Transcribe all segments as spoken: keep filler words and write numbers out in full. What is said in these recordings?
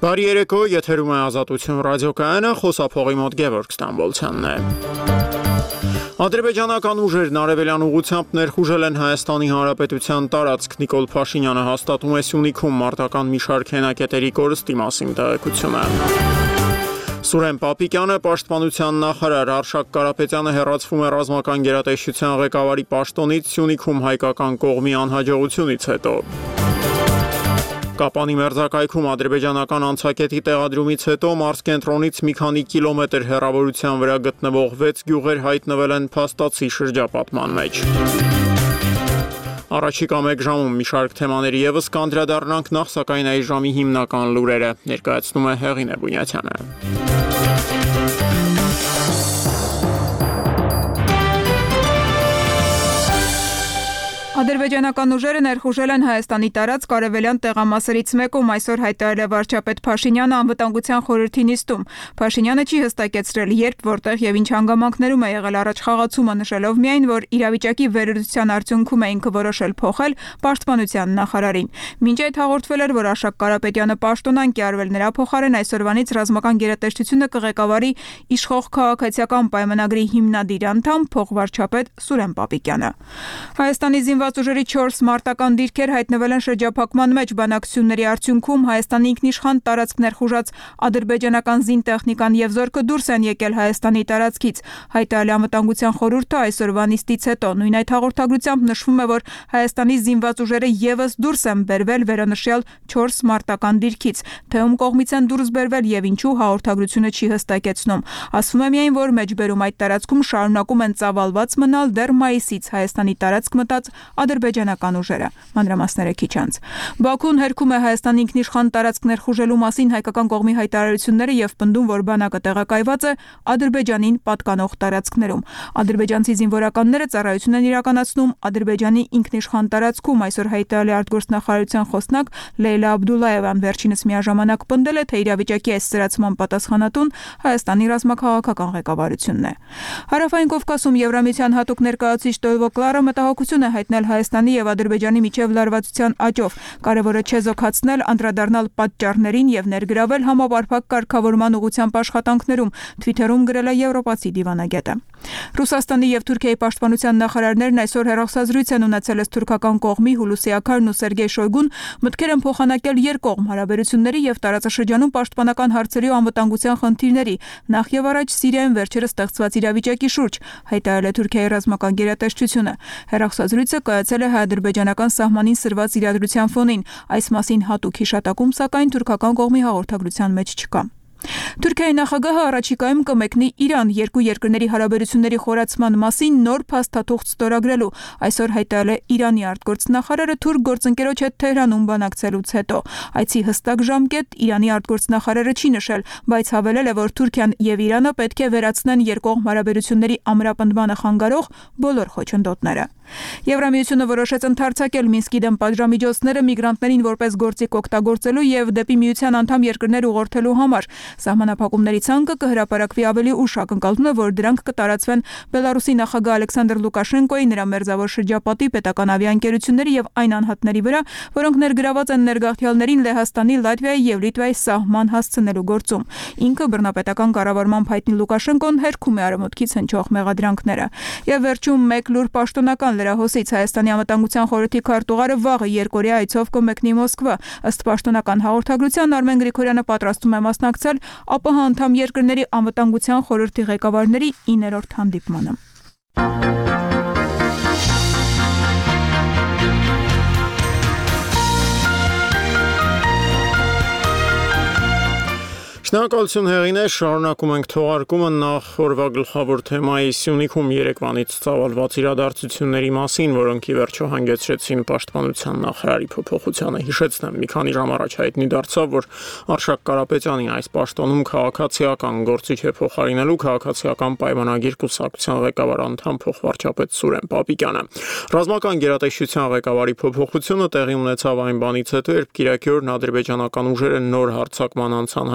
Բարի երեկո, եթերում է Ազատություն ռադիոկայանը, խոսափողի մոտ Գևորգ Ստամբոլցյանն է։ Ադրբեջանական ուժերն արևելյան ուղղությամբ ներխուժել են Հայաստանի Հանրապետության տարածք։ Նիկոլ Փաշինյանը հաստատում է Սյունիքում մարտական մի շարք հենակետերի կորստի մասին տեղեկությունը։ Սուրեն Պապիկյանը, Պաշտպանության նախարար, Արշակ Կարապետյանը հեռացվում է ռազմական գերատեսչության ղեկավարի պաշտոնից Սյունիքում հայկական կողմի անհաջողությունից հետո։ Կապանի մերձակայքում ադրբեջանական անցակետի տեղադրումից հետո մարզկենտրոնից մի քանի կիլոմետր հեռավորության վրա գտնվող վեց գյուղեր հայտնվել են փաստացի շրջապատման մեջ։ Առաջիկա մեկ ժամում մի շարք թեմաների ևս կանդրադառնանք, նախ սակայն այս ժամի հիմնական լուրերը ներկայացնում է Հեղինե Բունյաթյանը։ Ադրբեջանական ուժերը ներխուժել են Հայաստանի տարածք արևելյան տեղամասերից մեկում, այսօր հայտարարել է վարչապետ Փաշինյանը անվտանգության խորհրդի նիստում։ Փաշինյանը չի հստակեցրել երբ, որտեղ եւ ինչ հանգամանքներում է եղել առաջխաղացումը, նշելով միայն, որ իրավիճակի վերլուծության արդյունքում է ինքը որոշել փոխել պաշտպանության նախարարին։ Մինչ այդ հաղորդվել էր, որ Արշակ Կարապետյանը պաշտոնանկ է արվել, նրա փոխարեն այսօրվանից ռազմական գերատեսչությունը կղեկավարի իշխող քաղաքացիական պայմանագրի հիմնադիր անդամ փոխվարչապետ Սուրեն Պապիկյանը։ Հայաստանի զինված ուժերի չորս մարտական դիրքեր հայտնվել են շրջափակման մեջ, բանակցությունների արդյունքում Հայաստանի ինքնիշխան տարածք ներխուժած ադրբեջանական զինտեխնիկան եւ զորքը դուրս են եկել Հայաստանի տարածքից, հայտարարել է անվտանգության խորհուրդը այսօրվա նիստից հետո։ Նույն այդ հաղորդագրությամբ նշվում է, որ Հայաստանի զինված ուժերը եւս դուրս են բերվել վերոնշյալ չորս մարտական դիրքից, թե ում կողմից են դուրս բերվել եւ ինչու հաղորդագրությունը չի հստակեցնում։ Ասվում է միայն, որ մեջբերում այդ տարածքում շարունակում են ծավալված մնալ դեռ մայիսից Հայաստանի տարածք մտած ադրբեջանական ուժերը։ Մանրամասները քիչ անց։ Բաքուն հերքում է Հայաստանի ինքնիշխան տարածք ներխուժելու մասին հայկական կողմի հայտարարությունները եւ պնդում, որ բանակը տեղակայված է Ադրբեջանին պատկանող տարածքներում։ Ադրբեջանցի զինվորականները ծառայություն են իրականացնում Ադրբեջանի ինքնիշխան տարածքում, այսօր հայտարարել է արտգործնախարարության խոսնակ Լեյլա Աբդուլլաևան, վերջինս միաժամանակ պնդել է, թե իրավիճակի այս ծրացման պատասխանատուն Հայաստանի ռազմաքաղաքական ղեկավարությունն է։ Հարավային Կովկասում Եվրամիության հատուկ ներկայացուցիչ Տոյվո Կլարը մտահոգություն է հայտնել Հայաստանի եւ Ադրբեջանի միջև լարվածության աճով, կարևոր է չեզոքացնել, անդրադառնալ պատճառներին եւ ներգրավել համապարփակ կարգավորման ուղղությամբ աշխատանքներում, Twitter-ում գրել է եվրոպացի դիվանագետը։ Ռուսաստանի եւ Թուրքիայի պաշտպանության նախարարներն այսօր հեռախոսազրույց են ունեցել թուրքական կողմի Հուլուսի Աքարն ու Սերգեյ Շոյգուն, մտքեր են փոխանակել երկկողմ հարաբերությունների եւ տարածաշրջանում պաշտպանական հարցերի ու անվտանգության խնդիրների, նախ եւ առաջ Սիրիայում վերջերս ստեղծված իրավիճակի շուրջ, հայտարարել է Թուրքիայի ռազմական գերատեսչությունը։ Հեռախոսազրույցը կայացել է հայ-ադրբեջանական սահմանին սրված իրադրության ֆոնին, այս մասին հատուկ հիշատակում, սակայն թուրքական կողմի հաղորդագրության մեջ չկա։ Թուրքիայի նախագահը առաջիկայում կմեկնի Իրան երկու երկրների հարաբերությունների խորացման մասին նոր փաստաթուղթ ստորագրելու, այսօր հայտարարել է Իրանի արտգործնախարարը թուրք գործընկերոջ հետ Թեհրանում բանակցելուց հետո։ Այցի հստակ ժամկետ Իրանի արտգործնախարարը չի նշել, բայց հավելել է, որ Թուրքիան եւ Իրանը պետք է վերացնեն երկկողմ հարաբերությունների ամրապնդմանը խանգարող բոլոր խոչընդոտները։ Եվրամիությունը որոշեց ընդարձակել Մինսկի դեմ պատժամիջոցները միգրանտներին որպես գործիք օգտագործելու եւ դեպի միության անդամ երկրներ ուղղորդելու համար։ Սահմանափակումների ցանկը կհրապարակվի ավելի ուշ, ակնկալվում է, որ դրանք կտարածվեն Բելարուսի նախագահ Ալեքսանդր Լուկաշենկոյի, նրա մերձավոր շրջապատի պետական ավիաընկերությունների եւ այն անհատների վրա, որոնք ներգրաված են ներգաղթյալներին Լեհաստանի, Լատվիայի եւ Լիտվայի սահման հասցնելու գործում։ Ինքը բռնապետական կառավարման հայտնի Լուկաշենկոն հերքում է արևմուտքից հնչող մեղադրանքները։ Եվ վերջում մեկ լուր պաշտոնական լրահոսից Հայաստանի անվտանգության խորհրդի քարտուղարը վաղը երկօրյա այցով կմեկնի Մոսկվա։ Ըստ պաշտոնական հաղորդագրության Արմեն Գրիգորյանը պատրաստում է մասնակցել ԱՊՀ անդամ երկրների անվտանգության խորհրդի ղեկավարների իններորդ հանդիպմանը։ Շնորհակալություն Հեղինե, շարունակում ենք թողարկումը նախ օրվա գլխավոր թեմայի Սյունիքում երեկվանից ծավալված իրադարձությունների մասին, որոնք ի վերջո հանգեցրեցին պաշտպանության նախարարի փոփոխությանը։ Հիշեցնեմ, մի քանի ժամ առաջ հայտնի դարձավ, որ Արշակ Կարապետյանի այս պաշտոնում քաղաքացիական գործիչ է փոխարինելու քաղաքացիական պայմանագիր կուսակցության ղեկավար անդամ փոխվարչապետ Սուրեն Պապիկյանը։ Ռազմական գերատեսչության ղեկավարի փոփոխությունը տեղի ունեցավ այն բանից հետո, երբ կիրակի օրն ադրբեջանական ուժերը նոր հարձակման անցան Հայաստանի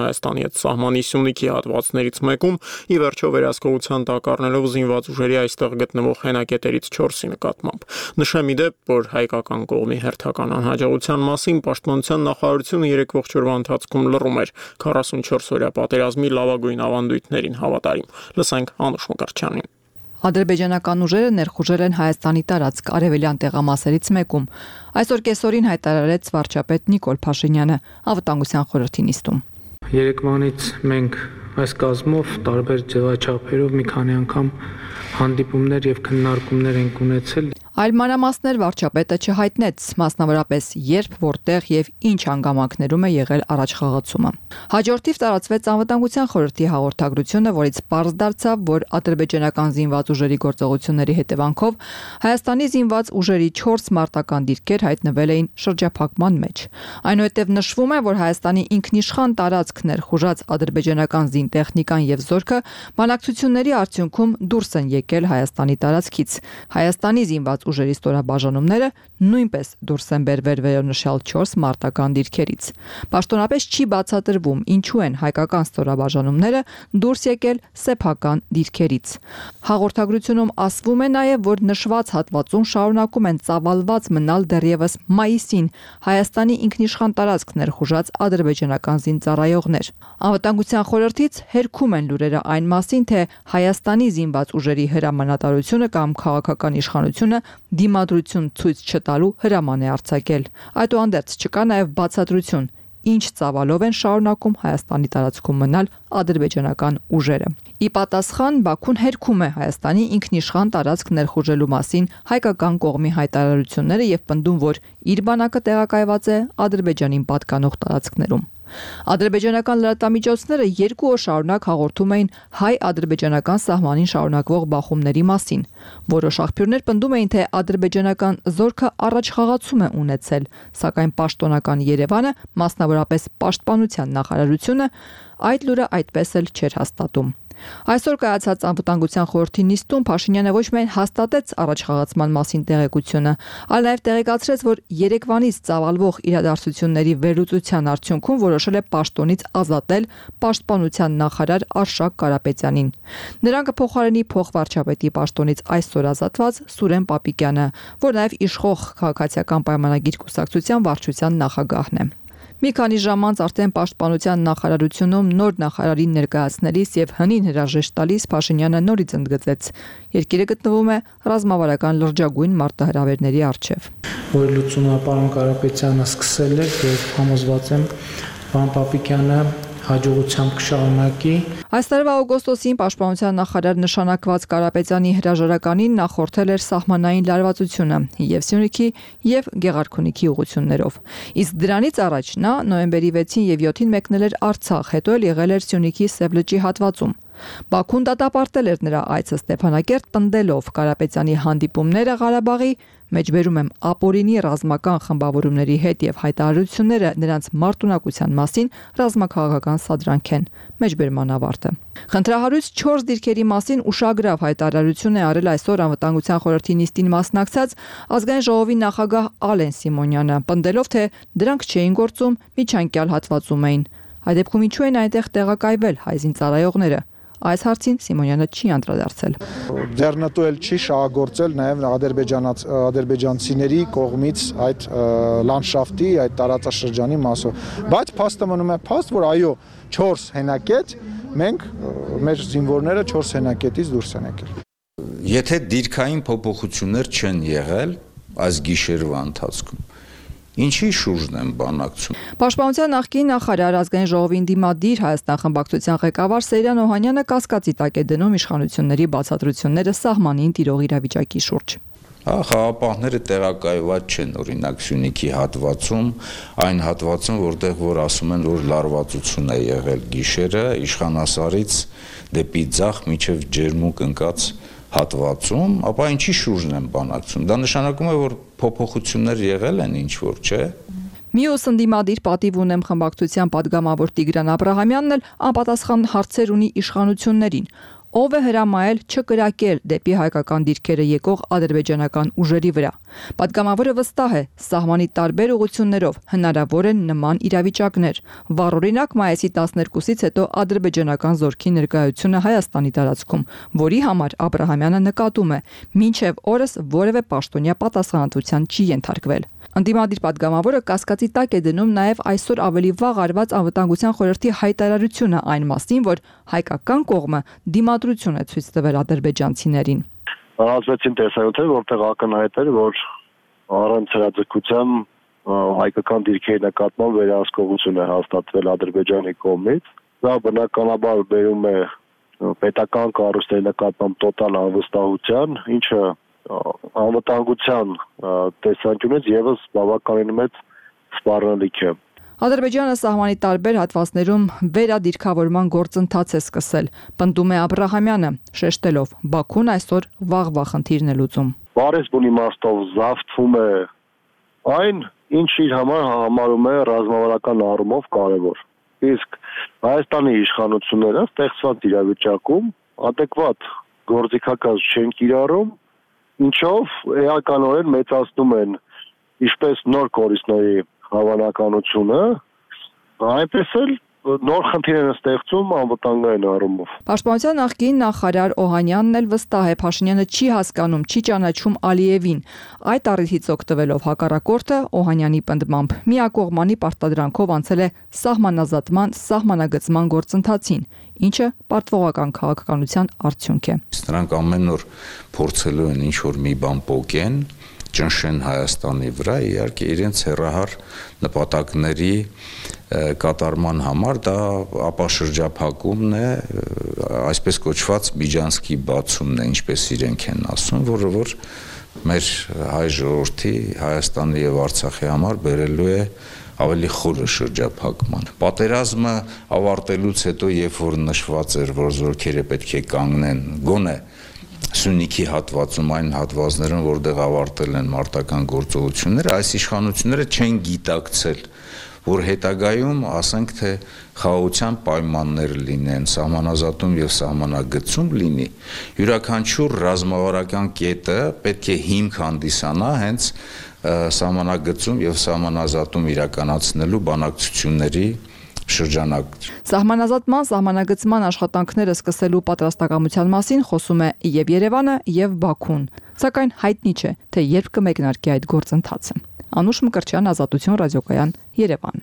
հետ սահմանի Սյունիքի հատվածներից մեկում, ի վերջո վերահսկողության տակ առնելով զինված ուժերի այստեղ գտնվող հենակետերից չորսի նկատմամբ։ Նշեմ ի դեպ, որ հայկական կողմի հերթական անհաջողության մասին Պաշտպանության նախարարությունը երեկվող օրվա ընթացքում լռում էր քառասունչորս օրյա պատերազմի լավագույն ավանդույթներին հավատարիմ։ Լսենք Անուշ Մկրտչյանին։ Ադրբեջանական ուժերը ներխուժել են Հայաստանի տարածք արևելյան տեղամասերից մեկում։ Այսօր կեսօրին հայտարարեց վարչապետ Նիկոլ Փաշինյանը Անվտանգության խորհրդի նիստում։ Երեկվանից մենք այս կազմով տարբեր ձևաչափերով մի քանի անգամ հանդիպումներ եւ քննարկումներ ենք ունեցել։ Այլ մանրամասներ վարչապետը չհայտնեց, մասնավորապես երբ, որտեղ եւ ինչ հանգամանքներում է եղել առաջխաղացումը։ Հաջորդիվ տարածվեց Անվտանգության խորհրդի հաղորդագրությունը, որից պարզ դարձավ, որ ադրբեջանական զինված ուժերի գործողությունների հետևանքով Հայաստանի զինված ուժերի չորս մարտական դիրքեր հայտնվել էին շրջափակման մեջ։ Այնուհետև նշվում է, որ Հայաստանի ինքնիշխան տարածք ներխուժած ադրբեջանական զինտեխնիկան եւ զորքը բանակցությունների արդյունքում դուրս են եկել Հայաստանի տարածքից։ Հայաստանի զինված ուժերի ստորաբաժանումները նույնպես դուրս են բերվել վերոնշյալ չորս մարտական դիրքերից։ Պաշտոնապես չի բացատրվում, ինչու են հայկական ստորաբաժանումները դուրս եկել սեփական դիրքերից։ Հաղորդագրությունում ասվում է նաև, որ նշված հատվածում շարունակում են ծավալված մնալ դեռևս մայիսին Հայաստանի ինքնիշխան տարածք ներխուժած ադրբեջանական զինծառայողներ։ Անվտանգության խորհրդից հերքում են լուրերը այն մասին, թե Հայաստանի զինված ուժերի հրամանատարությունը կամ քաղաքական իշխանությունը դիմադրություն ցույց չտալու հրաման է արձակել։ Այդուհանդերձ չկա նաև բացատրություն, ինչ ծավալով են շարունակում Հայաստանի տարածքում մնալ ադրբեջանական ուժերը։ Ի պատասխան Բաքուն հերքում է Հայաստանի ինքնիշխան տարածք ներխուժելու մասին հայկական կողմի հայտարարությունները եւ պնդում, որ իր բանակը տեղակայված է Ադրբեջանին պատկանող տարածքներում։ Ադրբեջանական լրատվամիջոցները երկու օր շարունակ հաղորդում էին հայ-ադրբեջանական սահմանին շարունակվող բախումների մասին։ Որոշ աղբյուրներ պնդում էին, թե ադրբեջանական զորքը առաջխաղացում է ունեցել, սակայն պաշտոնական Երևանը, մասնավորապես Պաշտպանության նախարարությունը, այդ լուրը այդպես էլ չէր հաստատում։ Այսօր կայացած Անվտանգության խորհրդի նիստում Փաշինյանը ոչ միայն հաստատեց առաջխաղացման մասին տեղեկությունը, այլ նաև տեղեկացրեց, որ երեկվանից ծավալվող իրադարձությունների վերլուծության արդյունքում որոշել է պաշտոնից ազատել Պաշտպանության նախարար Արշակ Կարապետյանին։ Նրան կփոխարինի փոխվարչապետի պաշտոնից այսօր ազատված Սուրեն Պապիկյանը, որ նաև իշխող քաղաքացիական պայմանագիր կուսակցության վարչության նախագահն է։ Մի քանի ժամ անց արդեն Պաշտպանության նախարարությունում նոր նախարարին ներկայացնելիս եւ հնին հրաժեշտ տալիս Փաշինյանը նորից ընդգծեց. երկիրը գտնվում է ռազմավարական լրջագույն մարտահրավերների առջև։ Որ լուծումը պարոն Կարապետյանը սկսել է եւ համոզված եմ պարոն Պապիկյանը հաջողությամբ կշարունակի։ Այս տարվա օգոստոսին Պաշտպանության նախարար նշանակված Կարապետյանի հրաժարականին նախորդել էր սահմանային լարվածությունը եւ Սյունիքի եւ Գեղարքունիքի ուղություններով։ Իսկ դրանից առաջ նա նոյեմբերի վեցին եւ յոթին մեկնել էր Արցախ, հետո էլ եղել էր Սյունիքի Սև լճի հատվածում։ Բաքուն դատապարտել էր նրա այցը Ստեփանակերտ, պնդելով Կարապետյանի հանդիպումները Ղարաբաղի, մեջբերում եմ ապօրինի ռազմական խմբավորումների հետ եւ հայտարարությունները նրանց մարտունակության մասին ռազմաքաղաքական սադրանք են, մեջբերման ավարտը։ Խնդրահարույց չորս դիրքերի մասին ուշագրավ հայտարարություն է արել այսօր Անվտանգության խորհրդի նիստին մասնակցած ազգային ժողովի նախագահ Ալեն Սիմոնյանը, պնդելով, թե դրանք չէին գործում, միջանկյալ հատվածում էին։ Այդ դեպքում ինչու են այնտեղ տեղակայվել հայ զինծառայողները։ Այս հարցին Սիմոնյանը չի անդրադարձել։ Ձեռնտու էլ չի շահագործել նաև ադրբեջանաց ադրբեջանցիների կողմից այդ լանդշաֆտի, այդ տարածաշրջանի մասով։ Բայց փաստը մնում է փաստ, որ այո, չորս հենակետ մենք մեր զինվորները չորս հենակետից դուրս են եկել։ Եթե դիրքային փոփոխություններ չեն եղել այս գիշերվա ընթացքում, ինչի շուրջն են բանակցում։ Պաշտպանության նախկին նախարար ազգային ժողովին դիմադիր Հայաստան խմբակցության ղեկավար Սեյրան Օհանյանը կասկածի տակ է դնում իշխանությունների բացատրությունները սահմանին տիրող իրավիճակի շուրջ։ Խաղապահները տեղակայված չեն, օրինակ Սյունիքի հատվածում, այն հատվածում, որտեղ որ ասում են, որ լարվածություն է եղել գիշերը իշխանասարից դեպի ձախ միջև ջերմուկ ընկած հատվածում, ապա ինչի շուրջն են բանակցում։ Դա նշանակում է, որ փոփոխություններ եղել են ինչ որ, չէ։ Մյուս ընդդիմադիր պատիվ ունեմ խմբակցության պատգամավոր Տիգրան Աբրահամյանն էլ անպատասխան հարցեր ունի իշխանություններին։ ով է հրամայել չկրակել դեպի հայկական դիրքերը եկող ադրբեջանական ուժերի վրա։ Պատգամավորը վստահ է, սահմանի տարբեր ուղղություններով հնարավոր են նման իրավիճակներ։ Վառօրինակ մայիսի տասներկուսից հետո ադրբեջանական զորքի ներկայությունը Հայաստանի տարածքում, որի համար Աբրահամյանը նկատում է, մինչև օրս որևէ պաշտոնյա պատասխանատվության չի ենթարկվել։ Անդիմադիր պատգամավորը կասկածի տակ է դնում նաև այսօր ավելի վաղ արված անվտանգության խորհրդի հայտարարությունը այն մասին, որ հայկական կողմը դիմադրություն է ցույց տվել ադրբեջանցիներին։ Տարածվեցին տեսանյութեր, որտեղ ակնհայտ էր, որ առանց հրաձգության հայկական դիրքերի նկատմամբ վերահսկողություն է հաստատվել Ադրբեջանի կողմից։ Դա բնականաբար բերում է պետական կառույցների նկատմամբ տոտալ անվստահության, ինչը անվտանգության տեսանկյունից եւս բավականին մեծ սպառնալիք է։ Ադրբեջանը սահմանի տարբեր հատվածներում վերադիրքավորման գործընթաց է սկսել, պնդում է Աբրահամյանը, շեշտելով Բաքուն այսօր վաղվա խնդիրն է լուծում։ Բարեսպուն իմաստով զավթվում է այն, ինչ իր համար համարում է ռազմավարական առումով կարևոր։ Իսկ Հայաստանի իշխանությունները ստեղծված իրավիճակում adekvat գործիքակաց չեն կիրառում, ինչով էականորեն մեծացնում են ինչպես նոր կորիզների հավանականությունը, այնպես էլ նոր խնդիրներ են ստեղծում անվտանգային առումով։ Պաշտպանության նախկին նախարար Օհանյանն էլ վստահ է, Փաշինյանը չի հասկանում, չի ճանաչում Ալիևին։ Այդ առիթից օգտվելով հակառակորդը Օհանյանի պնդմամբ միակողմանի պարտադրանքով անցել է սահմանազատման, սահմանագծման գործընթացին, ինչը պարտվողական քաղաքականության արդյունք է։ Նրանք ամեն օր փորձելու են ինչ-որ մի բան փոկեն, ճնշեն Հայաստանի վրա, իհարկե իրենց հեռահար նպատակների կատարման համար դա ապաշրջափակումն է, այսպես կոչված Միջանցքի բացումն է, ինչպես իրենք են ասում, որը որ մեր հայ ժողովրդի, Հայաստանի եւ Արցախի համար բերելու է ավելի խորը շրջափակման։ Պատերազմը ավարտելուց հետո, երբ որ նշված էր, որ զորքերը պետք է կանգնեն, գոնե Սյունիքի հատվածում, այն հատվածներում, որտեղ ավարտել են մարտական գործողությունները, այս իշխանությունները չեն գիտակցել, որ հետագայում, ասենք թե խաղաղության պայմաններ լինեն, սահմանազատում եւ սահմանագծում լինի, յուրաքանչյուր ռազմավարական կետը պետք է հիմք հանդիսանա հենց սահմանագծում եւ սահմանազատում իրականացնելու բանակցությունների շրջանակ։ Սահմանազատման, սահմանագծման աշխատանքները սկսելու պատրաստակամության մասին խոսում է եւ Երևանը, եւ Բաքուն, սակայն հայտնի չէ, թե երբ կմեկնարկի այդ գործընթացը։ Անուշ Մկրտչյան, Ազատություն ռադիոկայան, Երևան։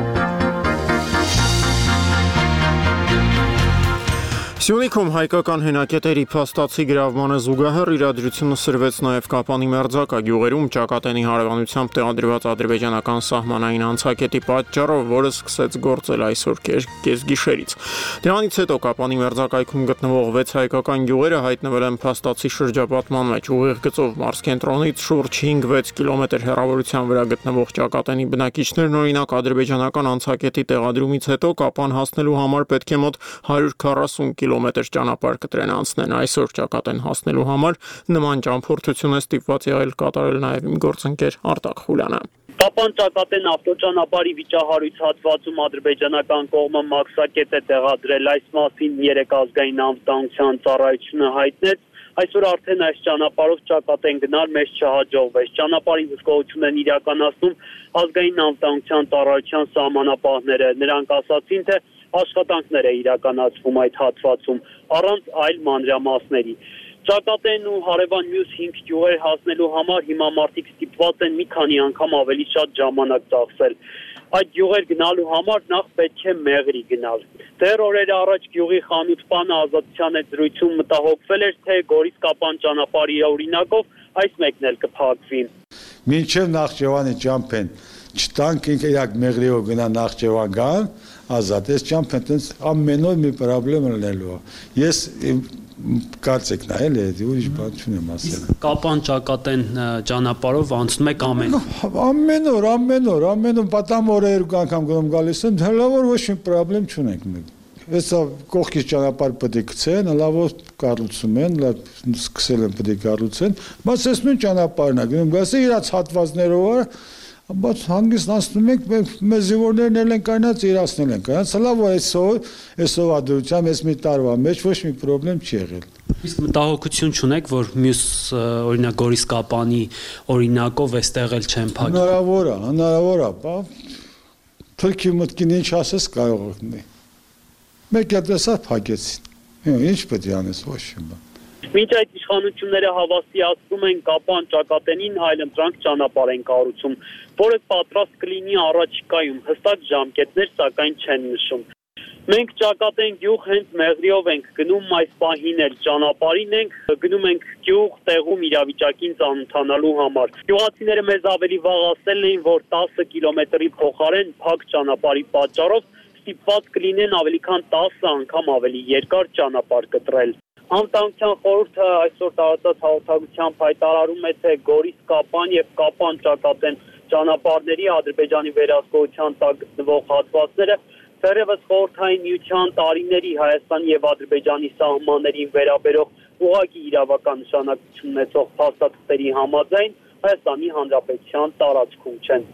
Սյունիքում հայկական հենակետերի փաստացի գրավմանը զուգահեռ իրադրությունը սրվեց նաև Կապանի մերձակա գյուղերում ճակատենի հարևանությամբ տեղադրված ադրբեջանական սահմանային անցակետի պատճառով, որը սկսեց գործել այսօր կեսգիշերից։ Դրանից հետո Կապանի մերձակայքում գտնվող վեց հայկական գյուղերը հայտնվել են փաստացի շրջապատման մեջ։ Ուղիղ գծով մարզկենտրոնից շուրջ հինգ-վեց կիլոմետր հեռավորության վրա գտնվող ճակատենի բնակիչներն օրինակ ադրբեջանական անցակետի տեղադրումից հետո Կապան հասնելու համար պետք է մոտ հարյուր քառասուն կիլոմետր ճանապարհ կտրեն անցնեն։ Այսօր ճակատեն հասնելու համար նման ճամփորդություն է ստիպված եղել կատարել նաև իմ գործընկեր Արտակ Խուլյանը։ Կապան-ճակատեն ավտոճանապարհի վիճահարույց հատվածում ադրբեջանական կողմը մաքսակետ է տեղադրել, այս մասին երեկ ազգային անվտանգության ծառայությունը հայտնեց։ Այսօր արդեն այս ճանապարհով ճակատեն գնալ մեզ չհաջողվեց։ Ճանապարհի հսկողություն են իրականացնում ազգային անվտանգության ծառայության սահմանապահները։ Նրանք ասացին, թե աշխատանքներ է իրականացվում այդ հատվածում առանց այլ մանրամասների։ Ճակատեն ու հարևան մյուս հինգ գյուղեր հասնելու համար հիմա մարդիկ ստիպված են մի քանի անգամ ավելի շատ ժամանակ ծախսել։ Այդ գյուղեր գնալու համար նախ պետք է մեղրի գնալ։ Դեռ օրեր առաջ գյուղի խանութպանը Ազատության հետ զրույցում մտահոգվել էր, թե Գորիս Կապան ճանապարհի օրինակով այս մեկն էլ կփակվի։ Մինչև Նախճեվանի ճամփեն չտանք ինքերակ մեղրիով գնա Նախճեվան գան, ազատ, ես ճամփեն տենց ամեն օր մի պրոբլեմ լինելու։ Ես կարծեքն է, էլի, ուրիշ բան չունեմ ասել։ Կապան ճակատեն ճանապարհով անցնում եք ամեն ամեն օր, ամեն օր, ամեն օր պատամ օրը երկու անգամ գնում գալիս եմ, հլավոր ոչ մի պրոբլեմ չունենք մենք։ Հեսա կողքից ճանապարհ պետք է գցեն, լավով կառուցում են, լավ սկսել են պետք է կառուցեն, բայց ես նույն ճանապարհն է գնում, գալիս է իրաց հատվածներով, Բայց հանգիստ անցնում ենք, մեր զինվորներն էլ են կայնած իրացնել են կայնած, լավ որ այսօր, այսօր ադրությամբ ես մի տարվա մեջ ոչ մի խնդրեմ չի եղել։ Իսկ մտահոգություն չունեք, որ մյուս օրինակ Գորիս Կապանի օրինակով այստեղ էլ չեն փակի։ Հնարավոր է, հնարավոր է, բա թրքի մտքին ինչ ասես կարող է։ Մեկ է տեսա փակեցին։ Ինչ պետք է անես ոչ մի։ Մինչ այդ իշխանությունները հավաստիացնում են Կապան ճակատենին այլընտրանք ճանապարհ են կառուցում, որը պատրաստ կլինի առաջիկայում, հստակ ժամկետներ սակայն չեն նշում։ Մենք ճակատեն գյուղ հենց մեղրիով ենք գնում այս պահին էլ ճանապարհին ենք, գնում ենք գյուղ տեղում իրավիճակին ծանոթանալու համար։ Գյուղացիները մեզ ավելի վաղ ասել էին, որ տասը կիլոմետրի փոխարեն փակ ճանապարհի պատճառով ստիպված կլինեն ավելի քան տասը անգամ ավելի երկար ճանապարհ կտրել։ Անվտանգության խորհուրդը այսօր տարածած հաղորդագրությամբ հայտարարում է, թե Գորիս Կապան եւ Կապան ճակատեն ճանապարհների Ադրբեջանի վերահսկողության տակ գտնվող հատվածները դեռևս խորհրդային միության տարիների Հայաստանի եւ Ադրբեջանի սահմաններին վերաբերող ուղղակի իրավական նշանակություն ունեցող փաստաթղթերի համաձայն Հայաստանի Հանրապետության տարածքում չեն։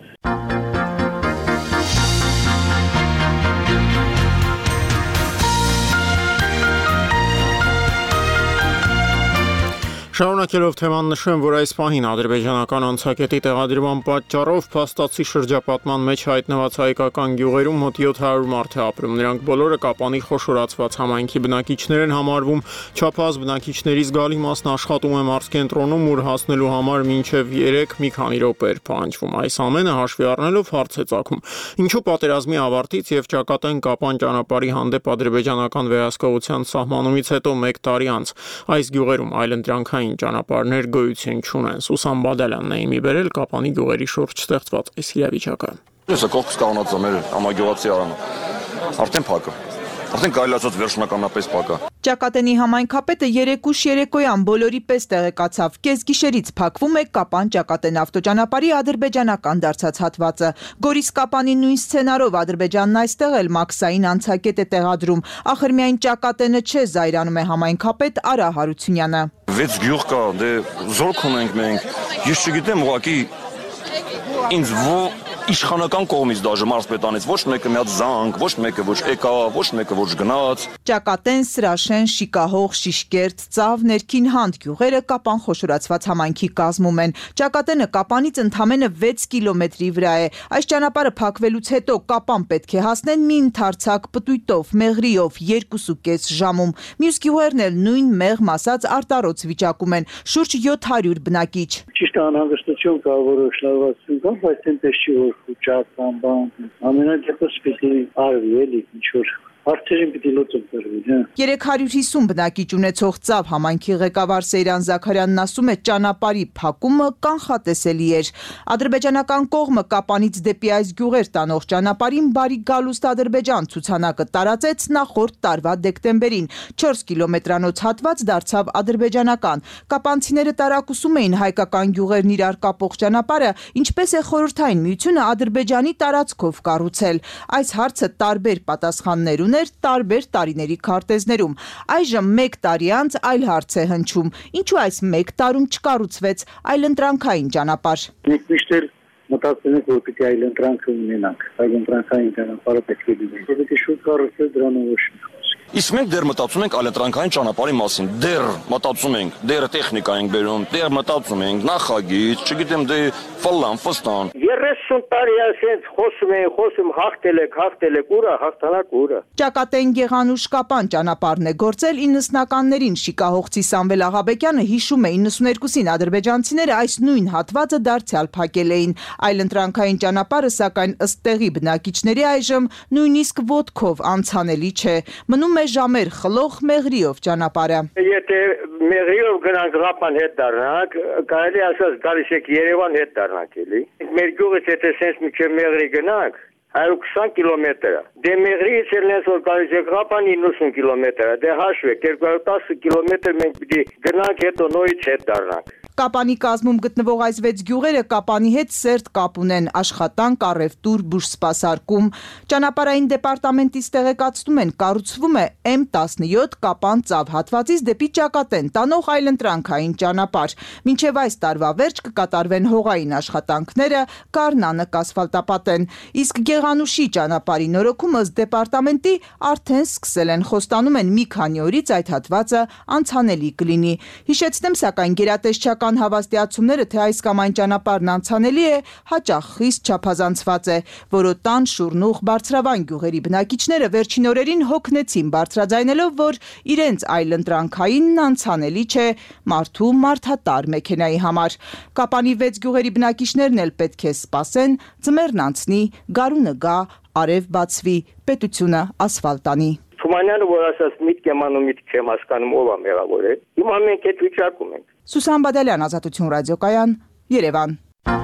Շարունակելով թեման նշեմ, որ այս պահին ադրբեջանական անցակետի տեղադրման պատճառով փաստացի շրջապատման մեջ հայտնված հայկական գյուղերում մոտ յոթ հարյուր մարդ է ապրում։ Նրանք բոլորը Կապանի խոշորացված համայնքի բնակիչներ են համարվում։ Չափահաս բնակիչների զգալի մասն աշխատում է մարզկենտրոնում, ուր հասնելու համար մինչև երեք մի քանի րոպե էր պահանջվում։ Այս ամենը հաշվի առնելով հարց է ծագում. ինչու պատերազմի ավարտից եւ ճակատեն Կապան ճանապարհի հանդեպ ադրբեջանական վերահսկողության սահմանումից հետո մեկ տարի անց այս գյուղերում այլընտրանքային ճանապարհներ գոյություն չունեն։ Սուսան Բադալյանն է իմի բերել Կապանի գյուղերի շուրջ ստեղծված այս իրավիճակը։ Ես կողքս կանոնացա մեր համագյուղացի արանը։ Արդեն փակը։ Արդեն գայլացած վերջնականապես փակա։ Ճակատենի համայնքապետը երեկուշ երեկոյան բոլորի պես տեղեկացավ, կեսգիշերից փակվում է Կապան ճակատեն ավտոճանապարհի ադրբեջանական դարձած հատվածը։ Գորիս Կապանի նույն սցենարով Ադրբեջանն այստեղ էլ մաքսային անցակետ է տեղադրում։ Ախր միայն ճակատենը չէ, զայրանում է համայնքապետ Արա Հարությունյանը։ վեց գյուղ կա, դե զորք ունենք մենք։ Ես չգիտեմ, ուղղակի ինձ ո իշխանական կողմից դաժե մարզպետանից ոչ մեկը մի հատ զանգ, ոչ մեկը ոչ եկա, ոչ մեկը ոչ գնաց։ Ճակատեն, Սրաշեն, Շիկահող, Շիշկերտ, Ծավ, Ներքին Հանդ գյուղերը Կապան խոշորացված համայնքի կազմում են։ Ճակատենը Կապանից ընդամենը վեց կիլոմետրի վրա է։ Այս ճանապարհը փակվելուց հետո Կապան պետք է հասնեն մի ընդարձակ պտույտով, մեղրիով երկու կես ժամում։ Մյուս գյուղերն էլ նույն մեղմ ասած արտարոց վիճակում են, շուրջ յոթ հարյուր բնակիչ։ Ճիշտ անհանգստություն կա, որոշ լարվածություն կա, բայց այնպես չի որ Չափ կամ բան ամենադեպս պիտի արվի էլի ինչ որ հարցերին պիտի լուծում տրվի, հա։ երեք հարյուր հիսուն բնակիչ ունեցող Ծավ համայնքի ղեկավար Սեյրան Զաքարյանն ասում է, ճանապարհի փակումը կանխատեսելի էր։ Ադրբեջանական կողմը Կապանից դեպի այս գյուղեր տանող ճանապարհին բարի գալուստ Ադրբեջան ցուցանակը տարածեց նախորդ տարվա դեկտեմբերին։ չորս կիլոմետրանոց հատված դարձավ ադրբեջանական։ Կապանցիները տարակուսում էին հայկական գյուղերն իրար կապող ճանապարհը, ինչպես է խորհրդային միությունը Ադրբեջանի տարածքով կառուցել։ Այս հարցը տարբեր պատասխաններ տարբեր տարիների քարտեզներում։ Այժմ մեկ տարի անց այլ հարց է հնչում. ինչու այս մեկ տարում չկառուցվեց այլընտրանքային ճանապարհ։ Մենք միշտ էլ մտածում ենք, որ պիտի այլընտրանք ունենանք, այլընտրանքային ճանապարհը պետք է լինի։ Պետք է շուտ կառուցել դրանով ոչ մի խոսք։ Իսկ մենք դեռ մտածում ենք այլընտրանքային ճանապարհի մասին։ Դեռ մտածում ենք, դեռ տեխնիկա ենք բերում, դեռ մտածում ենք, նախագիծ, չգիտեմ դե ֆլան, ֆստան։ երեսուն տարի ասենց խոսում են, խոսում հաղթել եք, հաղթել եք, ուրա, հաղթանակ ուրա։ Ճակատեն Գեղանուշ Կապան ճանապարհն է գործել իննսնականներին։ Շիկահողցի Սամվել Աղաբեկյանը հիշում է իննսուներկուսին ադրբեջանցիները այս նույն հատվածը դարձյալ փակել էին։ Այլընտրանքային ճանապարհը սակայն ըստ տեղի բնակիչների այժմ նույնիսկ ոտքով անցանելի չէ։ Մնում է ժամեր խլող մեղրիով ճանապարհը։ Եթե մեղրիով գնանք Ղապան հետ դառնանք, կարելի ասած գալիս եք Երևան հետ դառնանք էլի։ Մեր գյուղից եթե sense միջև մեղրի գնանք հարյուր քսան կիլոմետր է։ Դե մեղրիից էլ նես որ գալիս եք Ղապան իննսուն կիլոմետր է։ Դե հաշվեք երկու հարյուր տասը կիլոմետր մենք պիտի գնանք հետո նորից հետ դառնանք։ Կապանի կազմում գտնվող այս վեց գյուղերը Կապանի հետ սերտ կապ ունեն, աշխատանք, առևտուր, բուժսպասարկում։ Ճանապարհային դեպարտամենտից տեղեկացնում են, կառուցվում է էմ տասնյոթ Կապան ծավ հատվածից դեպի Ճակատեն տանող այլընտրանքային ճանապարհ։ Մինչև այս տարվա վերջ կկատարվեն հողային աշխատանքները, կառնանակ ասֆալտապատեն։ Իսկ Գեղանուշի ճանապարհի նորոգումը ըստ դեպարտամենտի արդեն սկսել են, խոստանում են մի քանի օրից այդ հատվածը անցանելի կլինի։ Հիշեցնեմ, սակայն գերատեսչական հավաստիացումները, թե այս կամ այն ճանապարհն անցանելի է, հաճախ խիստ չափազանցված է։ Որոտան, Շուրնուղ, Բարձրավան գյուղերի բնակիչները վերջին օրերին հոգնեցին, բարձրաձայնելով, որ իրենց այլընտրանքայինն անցանելի չէ մարդու մարդատար մեքենայի համար։ Կապանի վեց գյուղերի բնակիչներն էլ պետք է սպասեն, ձմեռն անցնի, գարունը գա, արև բացվի, պետությունը ասֆալտ անի։ Թումանյանը, որ ասած միտք եմ անում, միտք չեմ հասկանում, ով է մեղավոր է։ Հիմա մենք այդ վիճակում ենք։ Սուսան Բադալյան, Ազատություն ռադիոկայան, Երևան։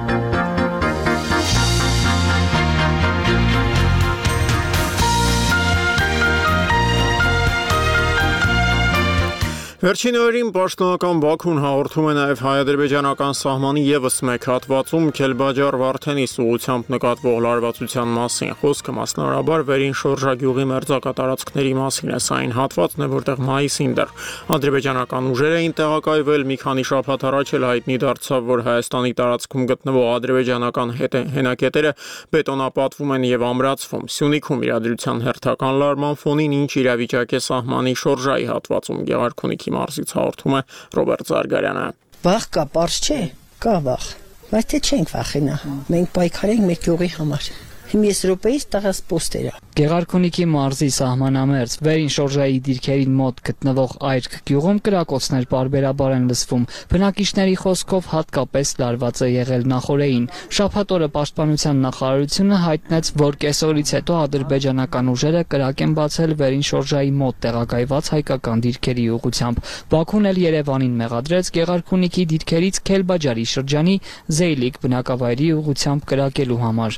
Վերջին օրերին պաշտոնական Բաքուն հաղորդում է նաև հայ-ադրբեջանական սահմանի ևս մեկ հատվածում Քելբաջար-Վարդենիս ուղղությամբ նկատվող լարվածության մասին։ Խոսքը մասնավորաբար վերին շորժագյուղի մերձակատարածքների մասին է, սա այն հատվածն է, որտեղ մայիսին դեռ ադրբեջանական ուժեր էին տեղակայվել։ Մի քանի շաբաթ առաջ էլ հայտնի դարձավ, որ Հայաստանի տարածքում գտնվող ադրբեջանական հենակետերը բետոնապատվում են եւ ամրացվում։ Սյունիքում իրադրության հերթական լարման ֆոնին ինչ իրավիճակ է սահմանի շորժայի հատվածում, Գեղարքունիքի մարզից հաղորդում է Ռոբերտ Զարգարյանը։ Վախ կա, պարզ չէ, կա վախ, բայց թե չենք վախենա, մենք պայքարենք մեր գյուղի համար։ Հիմա ես րոպեից տղաս պոստերա։ Գեղարքունիքի մարզի սահմանամերձ վերին շորժայի դիրքերին մոտ գտնվող Այրք գյուղում կրակոցներ պարբերաբար են լսվում։ Բնակիչների խոսքով հատկապես լարված է եղել նախօրեին։ Շաբաթ օրը Պաշտպանության նախարարությունը հայտնեց, որ կեսօրից հետո ադրբեջանական ուժերը կրակ են բացել վերին շորժայի մոտ տեղակայված հայկական դիրքերի ուղղությամբ։ Բաքուն էլ Երևանին մեղադրեց Գեղարքունիքի դիրքերից Քելբաջարի շրջանի Զեյլիկ բնակավայրի ուղղությամբ կրակելու համար։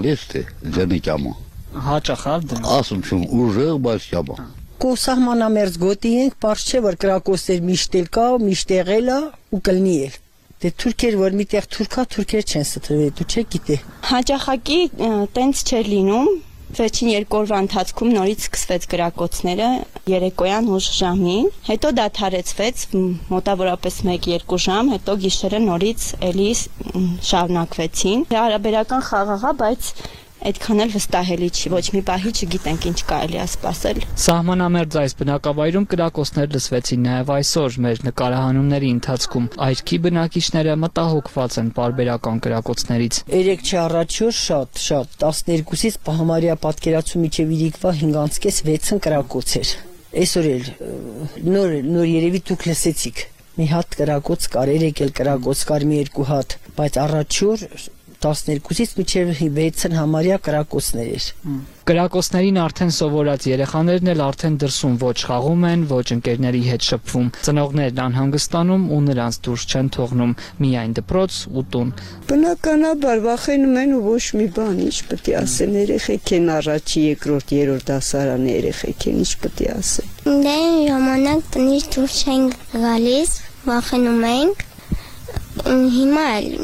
Ջանիկամը հաճախար դեմ ասում છું ուժեղ բայց ճամա Կո սահմանամերձ գոտի ենք, պարզ չէ որ կրակոցներ միշտ էլ կա, միշտ եղել է ու կլինի էլ։ Դե թուրքեր որ միտեղ թուրքա, թուրքեր չեն ստրվել, դու չէ գիտե։ Հաճախակի տենց չէր լինում։ Վերջին երկու օրվա ընթացքում նորից սկսվեց կրակոցները երեկոյան ուշ ժամին, հետո դադարեցվեց մոտավորապես մեկ-երկու ժամ, հետո գիշերը նորից էլի շարունակվեցին։ Հարաբերական խաղաղ է, բայց այդքան էլ վստահելի չի, ոչ մի պահի չգիտենք ինչ կարելի է սպասել։ Սահմանամերձ այս բնակավայրում կրակոցներ լսվեցին նաև այսօր մեր նկարահանումների ընթացքում։ Այրքի բնակիչները մտահոգված են պարբերական կրակոցներից։ Երեք չի առաջուր շատ, շատ տասներկուսից համարյա պատկերացու միջև իրիկվա հինգանցկես վեցն կրակոց էր։ Այսօր էլ նոր նոր երևի դուք լսեցիք։ Մի հատ կրակոց կար, երեք էլ կրակոց կար մի երկու հատ, բայց առաջուր տասներկուսից մինչև վեցն համարյա կրակոցներ էր։ Կրակոցներին արդեն սովորած երեխաներն էլ արդեն դրսում ոչ խաղում են, ոչ ընկերների հետ շփվում։ Ծնողներն անհանգստանում ու նրանց դուրս չեն թողնում, միայն դպրոց ու տուն։ Բնականաբար վախենում են ու ոչ մի բան, ինչ պետք է ասեն, երեխեք են առաջի, երկրորդ, երրորդ դասարանի երեխեք են, ինչ պետք է ասեն։ Դե ժամանակ տնից դուրս չենք գալիս, վախենում ենք։ Հիմա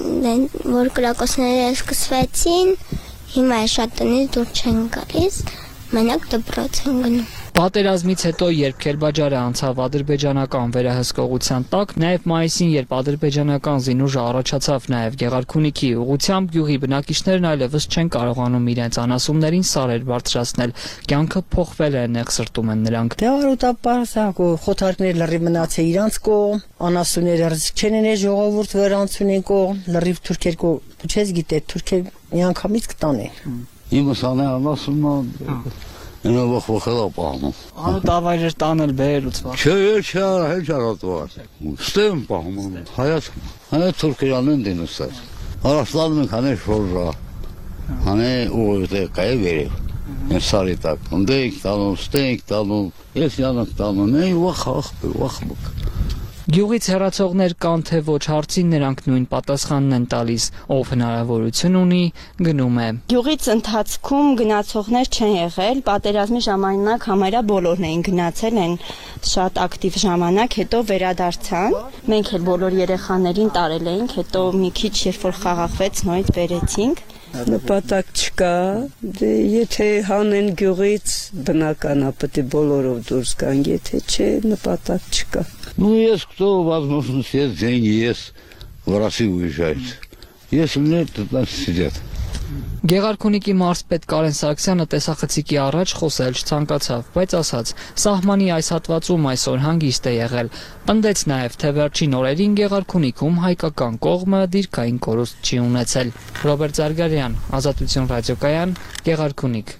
որ կրակոցները սկսվեցին, հիմա շատ տնից դուրս չեն գալիս, մենակ դպրոց են գնում։ Պատերազմից հետո, երբ Քելբաջարը անցավ ադրբեջանական վերահսկողության տակ, նաև մայիսին, երբ ադրբեջանական զինուժը առաջացավ նաև Գեղարքունիքի ուղղությամբ, գյուղի բնակիչներն այլևս չեն կարողանում իրենց անասուններին սարեր բարձրացնել։ Կյանքը փոխվել է, նեղսրտում են նրանք։ Դե արոտապարսակո խոթարքներ լրիվ մնացել իրանց կողմ, անասունները ռզիկ չեն են ժողովուրդ վրանցուն են կողմ, լրիվ թուրքեր կողմ, դու չես գիտե, թուրքեր միանգամից կտանեն։ Իմս անե անասունը Ինը վախ վախել ապահանում։ Անուտ ավայրեր տանել բերելուց վախ։ Չէ, չէ, հեչ արատվար։ Ստեմ պահում, հայաց, հայաց թուրքերան են դինուսար։ Արաշտանում ենք հանե շորժա, հանե ուղղիղ է կայ վերև, են սարի տակ, ընդե ենք տանում, ստե ենք տանում, ես յանք տանում, էի վախ աղբեր, վախ բուկ։ Գյուղից հեռացողներ կան թե ոչ հարցին նրանք նույն պատասխանն են տալիս, ով հնարավորություն ունի, գնում է։ Գյուղից ընթացքում գնացողներ չեն եղել, պատերազմի ժամանակ համարյա բոլորն էին գնացել են շատ ակտիվ ժամանակ, հետո վերադարձան։ Մենք էլ բոլոր երեխաներին տարել էինք, հետո մի քիչ երբ որ խաղաղվեց նույնից բերեցինք։ Նպատակ չկա, դե եթե հանեն գյուղից բնական է պետք է բոլորով դուրս գան, եթե չէ նպատակ չկա։ Ну, есть кто возможность, есть деньги, есть в Россию уезжает. Если нет, то там сидят. Գեղարքունիքի մարզպետ Կարեն Սարգսյանը տեսախցիկի առաջ խոսել չցանկացավ, բայց ասաց. «Սահմանի այս հատվածում այսօր հանգիստ է եղել»։ Պնդեց նաև, թե վերջին օրերին Գեղարքունիքում հայկական կողմը դիրքային կորուստ չի ունեցել։ Ռոբերտ Զարգարյան, Ազատություն ռադիոկայան, Գեղարքունիք։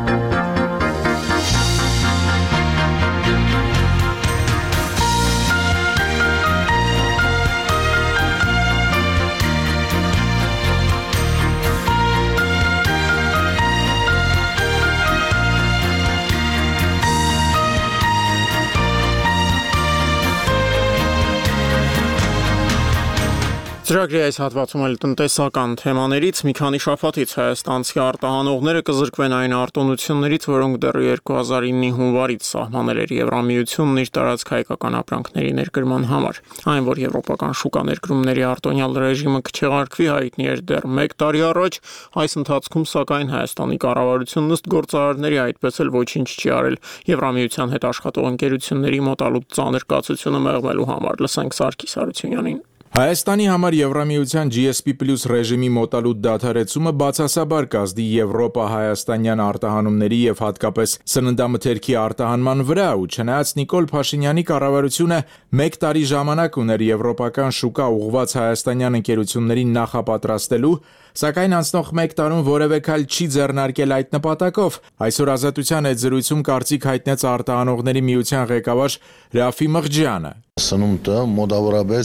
Ծրագրի այս հատվածում էլ տնտեսական թեմաներից մի քանի շաբաթից հայաստանցի արտահանողները կզրկվեն այն արտոնություններից, որոնք դեռ երկու հազար իննի հունվարից սահմանել էր Եվրամիությունն իր տարածք հայկական ապրանքների ներկրման համար։ Այն, որ եվրոպական շուկա ներկրումների արտոնյալ ռեժիմը կչեղարկվի, հայտնի էր դեռ մեկ տարի առաջ, այս ընթացքում սակայն Հայաստանի կառավարությունն ըստ գործարարների այդպես էլ ոչինչ չի արել Եվրամիության հետ աշխատող ընկերությունների մոտալուտ ծանր կացությունը մեղմելու համար։ Լսենք Սարգիս Հարությունյանին։ Հայաստանի համար Եվրամիության G S P plus ռեժիմի մոտալուտ դադարեցումը բացասաբար կազդի Եվրոպա-հայաստանյան արտահանումների եւ հատկապես սննդամթերքի արտահանման վրա, ու չնայած Նիկոլ Փաշինյանի կառավարությունը մեկ տարի ժամանակ ուներ եվրոպական շուկա ուղղված հայաստանյան ընկերություններին նախապատրաստելու, սակայն անցնող մեկ տարում որևէ քայլ չի ձեռնարկել այդ նպատակով։ Այսօր Ազատության հետ զրույցում կարծիք հայտնեց արտահանողների միության ղեկավար Ռաֆի Մղջյանը։ Սնունդը մոտավորապես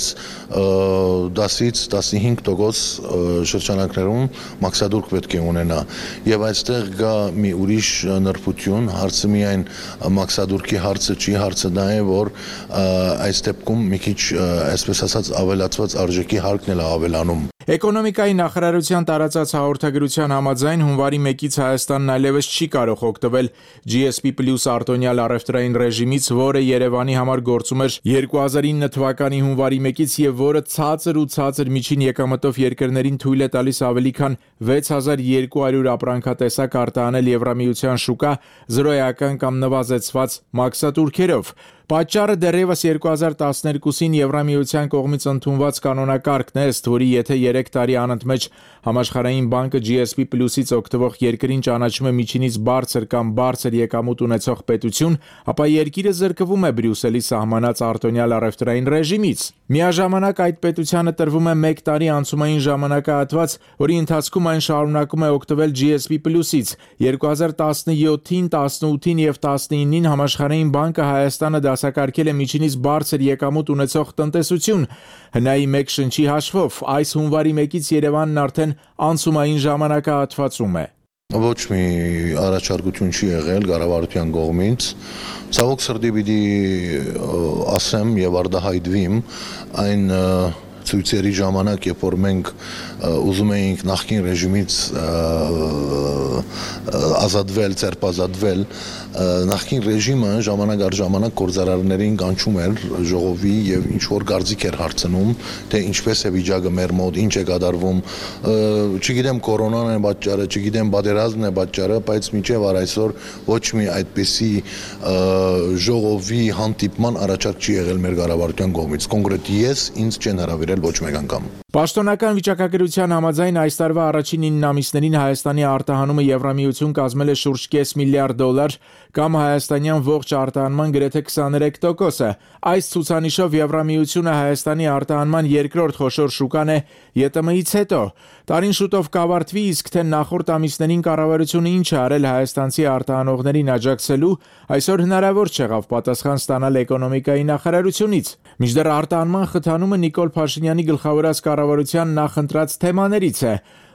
դասից տասնհինգ տոկոս շրջանակներում մաքսադուրք պետք է ունենա, եւ այստեղ գա մի ուրիշ նրբություն, հարցը միայն մաքսադուրքի հարցը չի, հարցը դա է, որ այս դեպքում մի քիչ, այսպես ասած, ավելացված արժեքի հարկն էլ ավելանում։ Էկոնոմիկայի նախարարության տարածած հաղորդագրության համաձայն հունվարի մեկից Հայաստանն այլևս չի կարող օգտվել G S P plus արտոնյալ առևտրային ռեժիմից, որը Երևանի համար գործում էր երկու հազար ինը թվականի հունվարի մեկից եւ որը ցածր ու ցածր միջին եկամտով երկրներին թույլ է տալիս ավելի քան վեց հազար երկու հարյուր ապրանքատեսակ արտահանել Եվրամիության շուկա զրոյական կամ նվազեցված մաքսատուրքերով։ Պատճառը դեռևս երկու հազար տասներկուսին Եվրամիության կողմից ընդունված կանոնակարգն է, ըստ որի եթե երեք տարի անընդմեջ Համաշխարհային բանկը G S P plus-ից օգտվող երկրին ճանաչում է միջինից բարձր կամ բարձր եկամուտ ունեցող պետություն, ապա երկիրը զրկվում է Բրյուսելի սահմանած արտոնյալ առևտրային ռեժիմից։ Միաժամանակ այդ պետությանը տրվում է մեկ տարի անցումային ժամանակահատված, որի ընթացքում այն շարունակում է օգտվել G S P plus-ից։ երկու հազար տասնյոթին, տասնութին եւ տասնինին Համաշխարհային բանկը Հայաստանը դասակարգել է միջինից բարձր եկամուտ ունեցող տնտեսություն։ Հնայի մեկ շնչի հաշվով այս հունվարի մեկից Երևանն արդեն անցումային ժամանակահատվածում է։ Ոչ մի առաջարկություն չի եղել կառավարության կողմից։ Ցավոք սրտի պիտի ասեմ եւ արդահայտվիմ այն ցույցերի ժամանակ, երբ որ մենք ուզում էինք նախկին ռեժիմից ազատվել, ցերպազատվել, նախկին ռեժիմը ժամանակ առ ժամանակ գործարարներին կանչում էր ժողովի եւ ինչ որ կարծիք էր հարցնում, թե ինչպես է վիճակը մեր մոտ, ինչ է կատարվում, չգիտեմ կորոնան է պատճառը, չգիտեմ պատերազմն է պատճառը, բայց մինչեւ այսօր ոչ մի այդպիսի ժողովի հանդիպման առաջարկ չի եղել մեր կառավարության կողմից։ Կոնկրետ ես ինձ չեն հրավիրել ոչ մեկ անգամ։ Պաշտոնական վիճակագրության համաձայն այս տարվա առաջին ինը ամիսներին Հայաստանի արտահանումը Եվրամիություն կազմել է շուրջ կես միլիարդ դոլար, կամ հայաստանյան ողջ արտահանման գրեթե քսաներեք տոկոսը։ Այս ցուցանիշով Եվրամիությունը Հայաստանի արտահանման երկրորդ խոշոր շուկան է Ե T M-ից հետո։ Տարին շուտով կավարտվի, իսկ թե նախորդ ամիսներին կառավարությունը ինչ է արել հայաստանցի արտահանողներին աջակցելու, այսօր հնարավոր չեղավ պատասխան ստանալ էկոնոմիկայի նախարարությունից։ Մինչդեռ արտահանման խթանումը Նիկոլ Փաշինյանի գլխավորած կառավարության նախընտրած թեմաներից է։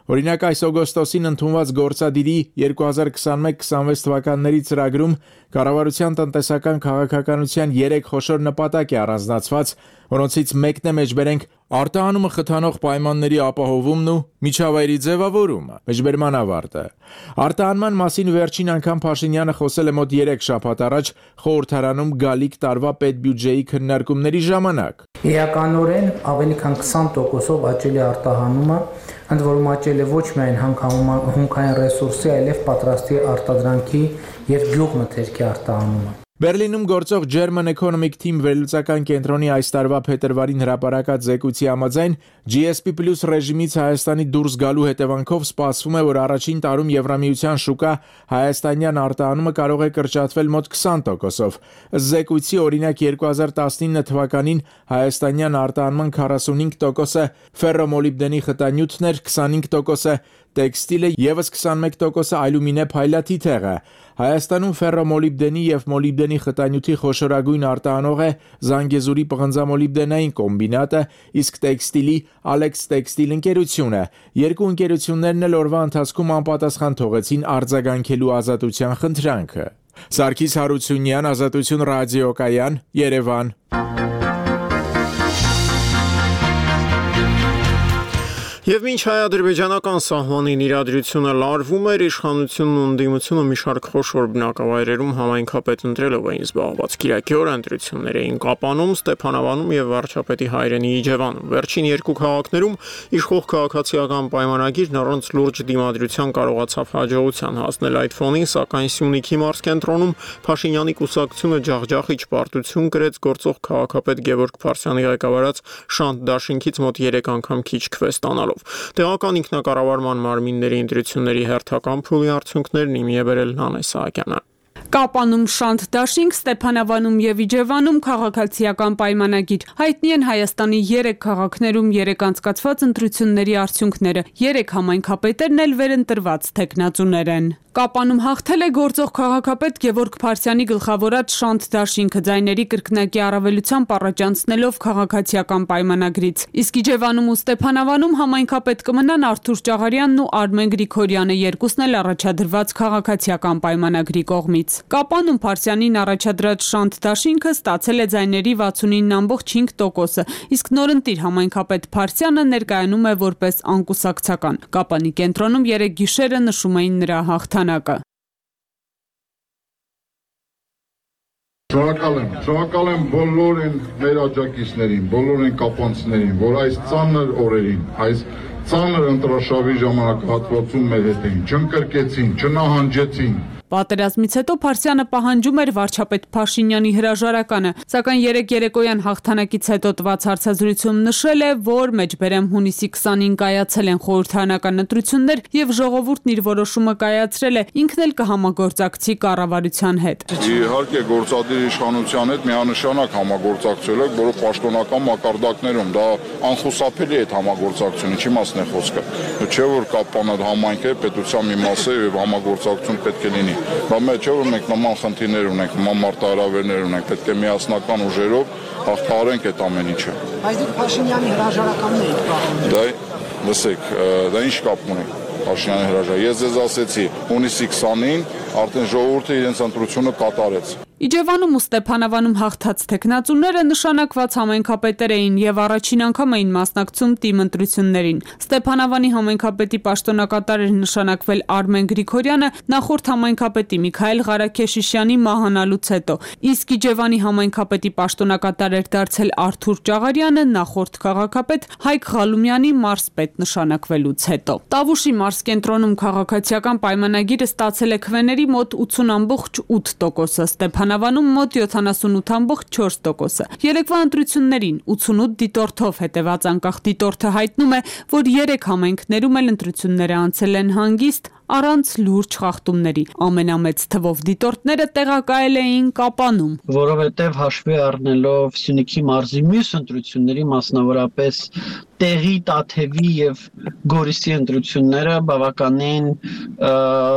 Օրինակ այս օգոստոսին ընդունված գործադիրի երկու հազար քսանմեկ քսանվեց թվականների ծրագրում կառավարության տնտեսական քաղաքականության երեք խոշոր նպատակ է առանձնացված, որոնցից մեկն է մեջբերենք արտահանումը խթանող պայմանների ապահովումն ու միջավայրի ձևավորումը։ Մեջբերման ավարտը։ Արտահանման մասին վերջին անգամ Փաշինյանը խոսել է մոտ երեք շաբաթ առաջ խորհրդարանում գալիք տարվա պետբյուջեի քննարկումների ժամանակ։ Իրականորեն ավելի քան քսան տոկոսով աճել է արտահանումը, ընդ որում աճել է ոչ միայն հումքային ռեսուրսի, այլև պատրաստի արտադրանքի եւ գյուղմթերքի արտահանումը։ Բերլինում գործող German Economic Team վերլուծական կենտրոնի այս տարվա փետրվարին հրապարակած զեկույցի համաձայն G S P Plus ռեժիմից Հայաստանի դուրս գալու հետևանքով սպասվում է, որ առաջին տարում Եվրամիության շուկա հայաստանյան արտահանումը կարող է կրճատվել մոտ քսան տոկոսով։ Զեկույցի օրինակ երկու հազար տասնինը թվականին հայաստանյան արտահանման քառասունհինգ տոկոսը ֆերրոմոլիբդենի խտանյութն էր, քսանհինգ տոկոսը տեքստիլը եւս քսանմեկ տոկոսը ալյումինե փայլաթիթեղը։ Հայաստանում ֆերրոմոլիբդենի եւ մոլիբդենի խտանյութի խոշորագույն արտահանող է Զանգեզուրի պղնձամոլիբդենային կոմբինատը, իսկ տեքստիլի Alex Textile ընկերությունը։ Երկու ընկերություններն էլ օրվա ընթացքում անպատասխան թողեցին արձագանքելու ազատության խնդրանքը։ Սարգիս Հարությունյան, Ազատություն ռադիոկայան, Երևան։ Եվ մինչ հայ-ադրբեջանական սահմանին իրադրությունը լարվում էր, իշխանությունն ու ընդդիմությունը մի շարք խոշոր բնակավայրերում համայնքապետ ընտրելով էին զբաղված։ Կիրակի օրը ընտրություններ էին Կապանում, Ստեփանավանում եւ վարչապետի հայրենի Իջևանում։ Վերջին երկու քաղաքներում իշխող քաղաքացիական պայմանագիրն առանց լուրջ դիմադրության կարողացավ հաջողության հասնել։ Այդ ֆոնին, սակայն Սյունիքի մարզկենտրոնում Փաշինյանի կուսակցությունը ջախջախիչ պարտություն կրեց գործող քաղաքապետ Գևորգ Փարսյանի ղեկավարած Շանթ Դաշինքից մոտ երեք անգամ քիչ քվե ստանալով։ Տեղական ինքնակառավարման մարմինների ընտրությունների հերթական փուլի արդյունքներն իմի է բերել Նանե Սահակյանը։ Կապանում, Շանթ Դաշինք, Ստեփանավանում եւ Իջևանում քաղաքացիական պայմանագիր։ Հայտնի են Հայաստանի երեք քաղաքներում երեք անցկացված ընտրությունների արդյունքները։ Երեք համայնքապետերն էլ վերընտրված տեխնացուներ են։ Կապանում հաղթել է գործող քաղաքապետ Գևորգ Փարսյանի գլխավորած Շանթ Դաշինքը ձայների կրկնակի առավելությամբ առաջանցնելով քաղաքացիական պայմանագրից։ Իսկ Իջևանում ու Ստեփանավանում համայնքապետ կմնան Արթուր Ճաղարյանն ու Արմեն Գրիգորյանը, երկուսն էլ առաջադրված քաղաքացիական պայմանագրի կողմից։ Կապանում Փարսյանին առաջադրած Շանթ Դաշինքը ստացել է ձայների վաթսունինը կόμma հինգ տոկոսը, իսկ նորընտիր համայնքապետ Փարսյանը ներկայանում է որպես անկուսակցական։ Կապանի կենտրոնում երեք գիշերը նշում էին նրա հաղթանակը։ Շնորհակալ եմ, շնորհակալ եմ բոլոր են մեր աջակիցներին, բոլոր են կապանցիներին, որ այս ծանր օրերին, այս ծանր ընտրաշավի ժամանակահատվածում մեր հետ էին, չընկրկեցին, չնահանջեցին։ Պատերազմից հետո Փարսյանը պահանջում էր վարչապետ Փաշինյանի հրաժարականը, սակայն երեք երեկոյան հաղթանակից հետո տված հարցազրույցում նշել է, որ մեջբերեմ հունիսի քսանին կայացել են խորհրդարանական ընտրություններ եւ ժողովուրդն իր որոշումը կայացրել է, ինքն էլ կհամագործակցի կառավարության հետ։ Իհարկե գործադիր իշխանության հետ միանշանակ համագործակցել եք, որը պաշտոնական մակարդակներում դա անխուսափելի է համագործակցությունը, ինչի մասն է խոսքը։ Չէ որ Կապանը համայնք է, պետության մի մաս է եւ համագործակցություն պետք է լինի։ Բա մեջ որ մենք նման խնդիրներ ունենք, նման մարտահրավերներ ունենք, պետք է միասնական ուժերով հաղթահարենք այդ ամեն ինչը։ Բայց դուք Փաշինյանի հրաժարականն եք պահանջում։ Դա լսեք, դա ինչ կապ ունի Փաշինյանի հրաժարականը։ Ես ձեզ ասեցի, հունիսի քսանին արդեն ժողովուրդը իրենց ընտրությունը կատարեց։ Իջևանում ու Ստեփանավանում հաղթած տեխնացուները նշանակված համայնքապետեր էին եւ առաջին անգամ էին մասնակցում թիմ ընտրություններին։ Ստեփանավանի համայնքապետի պաշտոնակատար էր նշանակվել Արմեն Գրիգորյանը նախորդ համայնքապետի Միքայել Ղարաքեշիշյանի մահանալուց հետո, իսկ Իջևանի համայնքապետի պաշտոնակատար էր դարձել Արթուր Ճաղարյանը նախորդ քաղաքապետ Հայկ Ղալումյանի մարզպետ նշանակվելուց հետո։ Տավուշի մարզկենտրոնում քաղաքացիական պայմանագիրը ստացել է քվեների մոտ ութսուն կόμma ութ տոկոսը, Ստեփանավանում մոտ յոթանասունութ կόμma չորս տոկոսը։ Երեկվա ընտրություններին ութսունութ դիտորդով հետևած անկախ դիտորդը հայտնում է, որ երեք համայնքներում էլ ընտրությունները անցել են հանգիստ, առանց լուրջ խախտումների։ Ամենամեծ թվով դիտորդները տեղակայել էին Կապանում, որովհետև հաշվի առնելով Սյունիքի մարզի մյուս ընտրությունների, մասնավորապես Տեղի, Տաթևի եւ Գորիսի ընտրությունները բավականին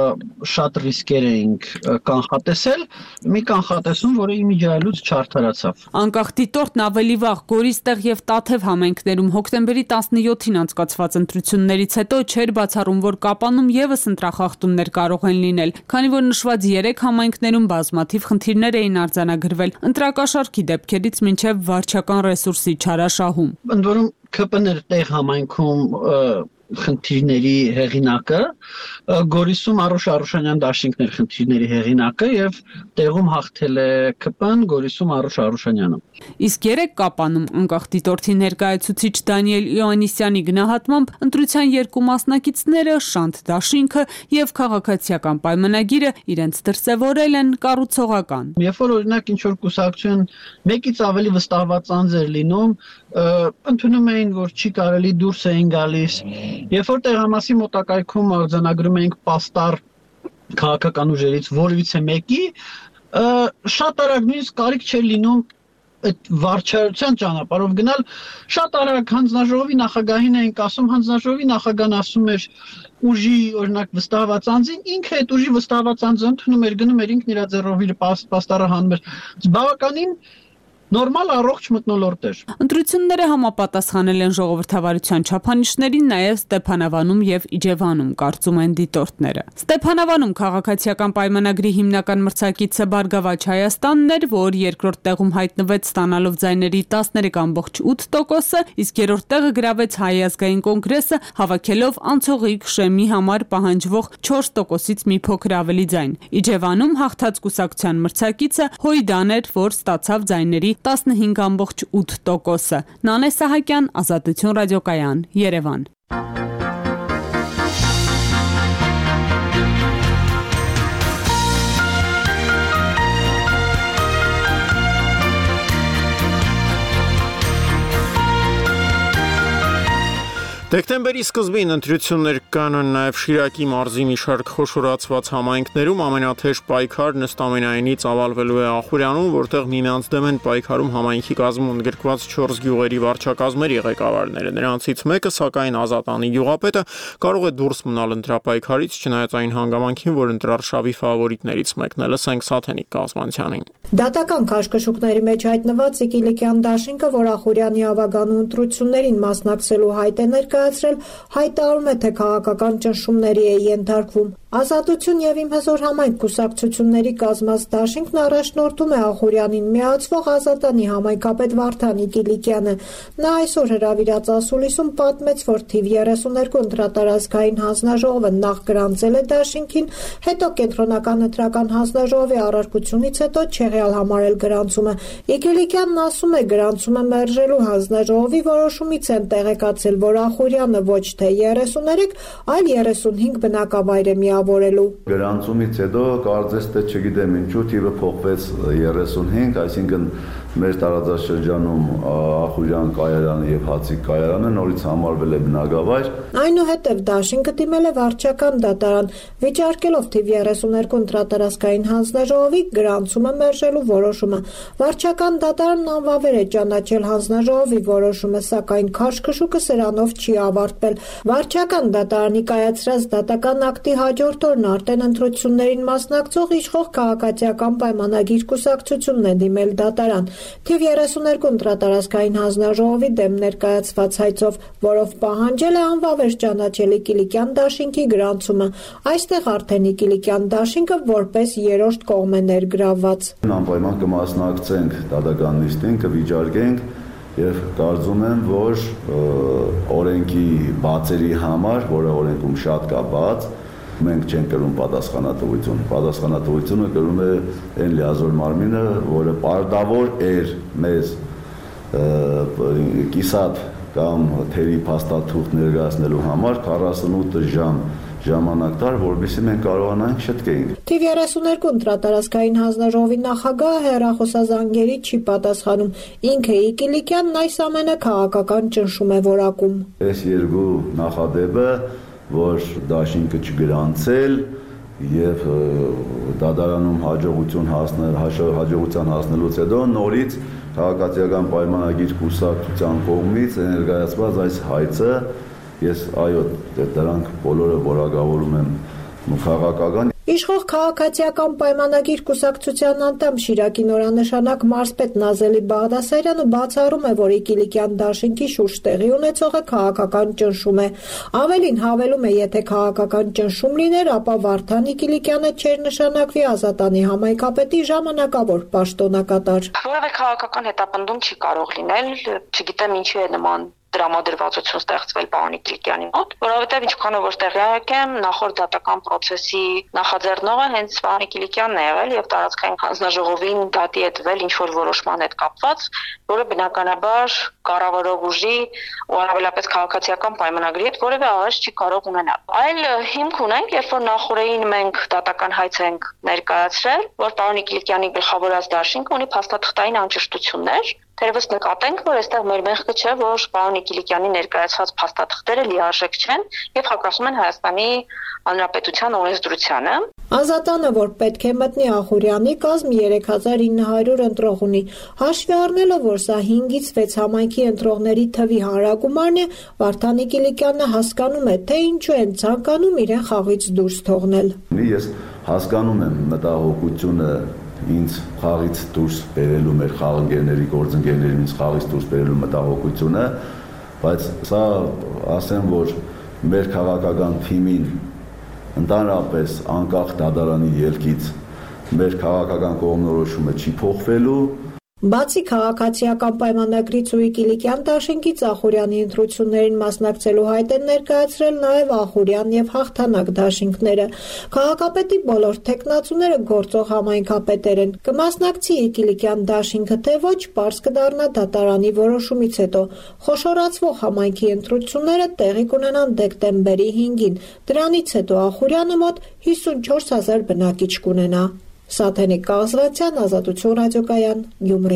շատ ռիսկեր էինք կանխատեսել, մի կանխատեսում, որը իմիջիայլուց չարդարացավ։ Անկախ դիտորդն ավելի վաղ Գորիստեղ եւ Տաթև համայնքներում հոկտեմբերի տասնյոթին անցկացված ընտրություններից հետո չէր բացառում, որ Կապանում եւս ընտրախախտումներ կարող են լինել, քանի որ նշված երեք համայնքներում բազմաթիվ խնդիրներ էին արձանագրվել ընտրակաշառքի դեպքերից մինչեւ վարչական ռեսուրսի չարաշահում։ Ընդ որում K P N-ը տեղ համայնքում խնդիրների հեղինակը, Գորիսում Արոշ Արուշանյան դաշինքներ խնդիրների հեղինակը եւ տեղում հաղթել է K P N, Գորիսում Արոշ Արուշանյանը։ Իսկ երեք Կապանում անկախ դիտորդի ներկայացուցիչ Դանիել Իոաննիսյանի գնահատմամբ ընտրության երկու մասնակիցները Շանթ դաշինքը եւ քաղաքացիական պայմանագիրը իրենց դրսեւորել են կառուցողական։ Երբ որ օրինակ ինչ որ կուսակցություն մեկից ավելի վստահված անձ էր լինում, ընդունում էին, որ չի կարելի դուրս էին գալիս։ Երբ որ տեղամասի մոտակայքում արձանագրում էինք պաստառ քաղաքական ուժերից որևիցե մեկի, շատ արագ նույնիսկ կարիք չէր լինում այդ վարչարության ճանապարհով գնալ, շատ արագ հանձնաժողովի նախագահին էինք ասում, հանձնաժողովի նախագահն ասում էր ուժի օրինակ վստահված անձին, ինքը այդ ուժի վստահված անձը ընդունում էր, գնում էր ինքն իր ձեռով իր պաստառը հանում էր։ Բավականին նորմալ առողջ մթնոլորտ էր։ Ընտրությունները համապատասխանել են ժողովրդավարության չափանիշներին նաև Ստեփանավանում եւ Իջևանում, կարծում են դիտորդները։ Ստեփանավանում քաղաքացիական պայմանագրի հիմնական մրցակիցը Բարգավաճ Հայաստանն էր, որ երկրորդ տեղում հայտնվեց ստանալով ձայների տասներեք կόμμα ութ տոկոսը, իսկ երրորդ տեղը գրավեց Հայ ազգային կոնգրեսը, հավաքելով անցողիկ Շեմի համար պահանջվող չորս տոկոսից մի փոքր ավելի ձայն։ Իջևանում հաղթած կուսակցության մրցակիցը Հույդան էր, որ ստացավ ձայների տասնհինգ կόμμα ութ տոկոսը։ Նանե Սահակյան, Ազատություն ռադիոկայան, Երևան։ Դեկտեմբերի սկզբին ընտրություններ կանան նաև Շիրակի մարզի մի շարք խոշորացված համայնքներում ամենաթեժ պայքարն ըստ ամենայնի ծավալվելու է Ախուրյանում, որտեղ միմյանց դեմ են պայքարում համայնքի կազմում ընդգրկված չորս գյուղերի վարչակազմերի ղեկավարները։ Նրանցից մեկը, սակայն Ազատանի գյուղապետը, կարող է դուրս մնալ ընտրապայքարից, չնայած այն հանգամանքին, որ ընտրարշավի ֆավորիտներից մեկն է։ Լսենք Սաթենիկ Կազմանցյանին։ Դատական քաշքշուկների մեջ հայտնված Սիկիլիկյան դաշինքը, որ Ախուրյանի ավագանու ընտրություններին մասնակցելու հայտ է ներկայացրել, հայտարարում է, թե քաղաքական ճնշումների է ենթարկվում։ Ազատություն եւ Իմ հզոր համայնք կուսակցությունների կազմած դաշինքն առաջնորդում է Ախուրյանին միացվող Ազատանի համայնքապետ Վարդան Կիլիկյանը։ Նա այսօր հրավիրած ասուլիսում պատմեց, որ թիվ երեսուներկու ընտրատարածքային հանձնաժողովը նախ գրանցել է դաշինքին, հետո կենտրոնական ընտրական հանձնաժողովի առարկությունից հետո չեղյալ համարել գրանցումը։ Կիլիկյանն ասում է, գրանցումը մերժելու հանձնաժողովի որոշումից են տեղեկացել, որ Ախուրյանը ոչ թե երեսուներեք, այլ երեսունհինգ բնակավայր է միավորելու։ Գրանցումից հետո կարծես թե չգիտեմ ինչու թիվը փոխվեց երեսունհինգ, այսինքն մեր տարածաշրջանում Ախուրյան կայարանը եւ Հացիկ կայարանը նորից համարվել է բնակավայր։ Այնուհետև դաշինքը դիմել է վարչական դատարան, վիճարկելով թիվ երեսուներկու ընտրատարածքային հանձնաժողովի գրանցումը մերժելու որոշումը։ Վարչական դատարանն անվավեր է ճանաչել հանձնաժողովի որոշումը, սակայն քաշքշուկը սրանով չի ավարտվել։ Վարչական դատարանի կայացրած դատական ակտի հաջորդ օրն արդեն ընտրություններին մասնակցող իշխող քաղաքացիական պայմանագիր կուսակցությունն է դիմել դատարան։ Թիվ երեսուներկու ընտրատարածքային հանձնաժողովի դեմ ներկայացված հայցով, որով պահանջել է անվավեր ճանաչել Կիլիկյան դաշինքի գրանցումը։ Այստեղ արդեն Կիլիկյան դաշինքը որպես երրորդ կողմ է ներգրավված։ Անպայման կմասնակցենք դատական նիստին, կվիճարկենք եւ կարծում եմ, որ օրենքի բացերի համար, որը օրենքում շատ կա բաց, մենք չենք կրում պատասխանատվություն։ Պատասխանատվությունը կրում է այն լիազոր մարմինը, որը պարտավոր էր մեզ կիսատ կամ թերի փաստաթուղթ ներկայացնելու համար քառասունութ ժամ ժամանակ տար, որովհետեւ մենք կարողանանք շտկեինք։ Թիվ երեսուներկու ընտրատարածքային հանձնաժողովի նախագահը հեռախոսազանգերի չի պատասխանում։ Ինքը Կիլիկյանն այս ամենը քաղաքական ճնշում է որակում։ Այս երկու նախադեպը, որ դաշինքը չգրանցել եւ դատարանում հաջողություն հասնել, հաջողության հասնելուց հետո նորից քաղաքացիական պայմանագիր կուսակցության կողմից ներկայացված այս հայցը, ես այո, դրանք բոլորը որակավորում եմ քաղաքական։ Իշխող քաղաքացիական պայմանագիր կուսակցության անդամ Շիրակի նորանշանակ մարզպետ Նազելի Բաղդասարյանը բացառում է, որ Կիլիկյան դաշինքի շուրջ տեղի ունեցողը քաղաքական ճնշում է։ Ավելին հավելում է, եթե քաղաքական ճնշում լիներ, ապա Վարդան Կիլիկյանը չէր նշանակվի Ազատանի համայնքապետի ժամանակավոր պաշտոնակատար։ Որևէ քաղաքական հետապնդում չի կարող լինել, չգիտեմ ինչու է նման դրամադրվածություն ստեղծվել պարոն Կիլիկյանի մոտ, որովհետև ինչքանով որ տեղյակ եմ, նախորդ դատական process-ի նախաձեռնողը հենց պարոն Կիլիկյանն է եղել եւ տարածքային հանձնաժողովին դատի է տվել ինչ որ որոշման հետ կապված, որը բնականաբար կառավարող ուժի ու առավելապես քաղաքացիական պայմանագրի հետ որևէ աղերս չի կարող ունենալ։ Այլ հիմք ունենք, երբ որ նախորդին մենք դատական հայց ենք ներկայացրել, որ պարոն Կիլիկյանի գլխավորած դաշինքը ունի փաստաթղթային անճշտություններ, Թերևս նկատենք, որ այստեղ մեր մեղքը չէ, որ պարոն Կիլիկյանի ներկայացված փաստաթղթերը լիարժեք չեն եւ հակասում են Հայաստանի Հանրապետության օրենսդրությանը։ Ազատանը, որ պետք է մտնի Ախուրյանի կազմ երեք հազար ինը հարյուր ընտրող ունի, հաշվի առնելով, որ սա հինգից վեց համայնքի ընտրողների թվի հանրագումարն է, Վարդան Կիլիկյանը հասկանում է, թե ինչու են ցանկանում իրեն խաղից դուրս թողնել։ Ես հասկանում եմ մտահոգությունը ինձ խաղից դուրս բերելու մեր խաղընկերների, գործընկերների ինձ խաղից դուրս բերելու մտահոգությունը, բայց սա ասեմ, որ մեր քաղաքական թիմին ընդհանրապես անկախ դատարանի ելքից մեր քաղաքական կողմնորոշումը չի փոխվելու։ Բացի քաղաքացիական պայմանագրից ու Կիլիկյան դաշինքից Ախուրյանի ընտրություններին մասնակցելու հայտ են ներկայացրել նաև Ախուրյան եւ Հաղթանակ դաշինքները։ Քաղաքապետի բոլոր թեկնածուները գործող համայնքապետեր են։ Կմասնակցի Կիլիկյան դաշինքը թե ոչ, պարզ կդառնա դատարանի որոշումից հետո։ Խոշորացվող համայնքի ընտրությունները տեղի կունենան դեկտեմբերի հինգին։ Դրանից հետո Ախուրյանը մոտ հիսունչորս հազար բնակիչ կունենա։ Սաթենիկ Կաղզրացյան, Ազատություն ռադիոկայան, Գյումրի։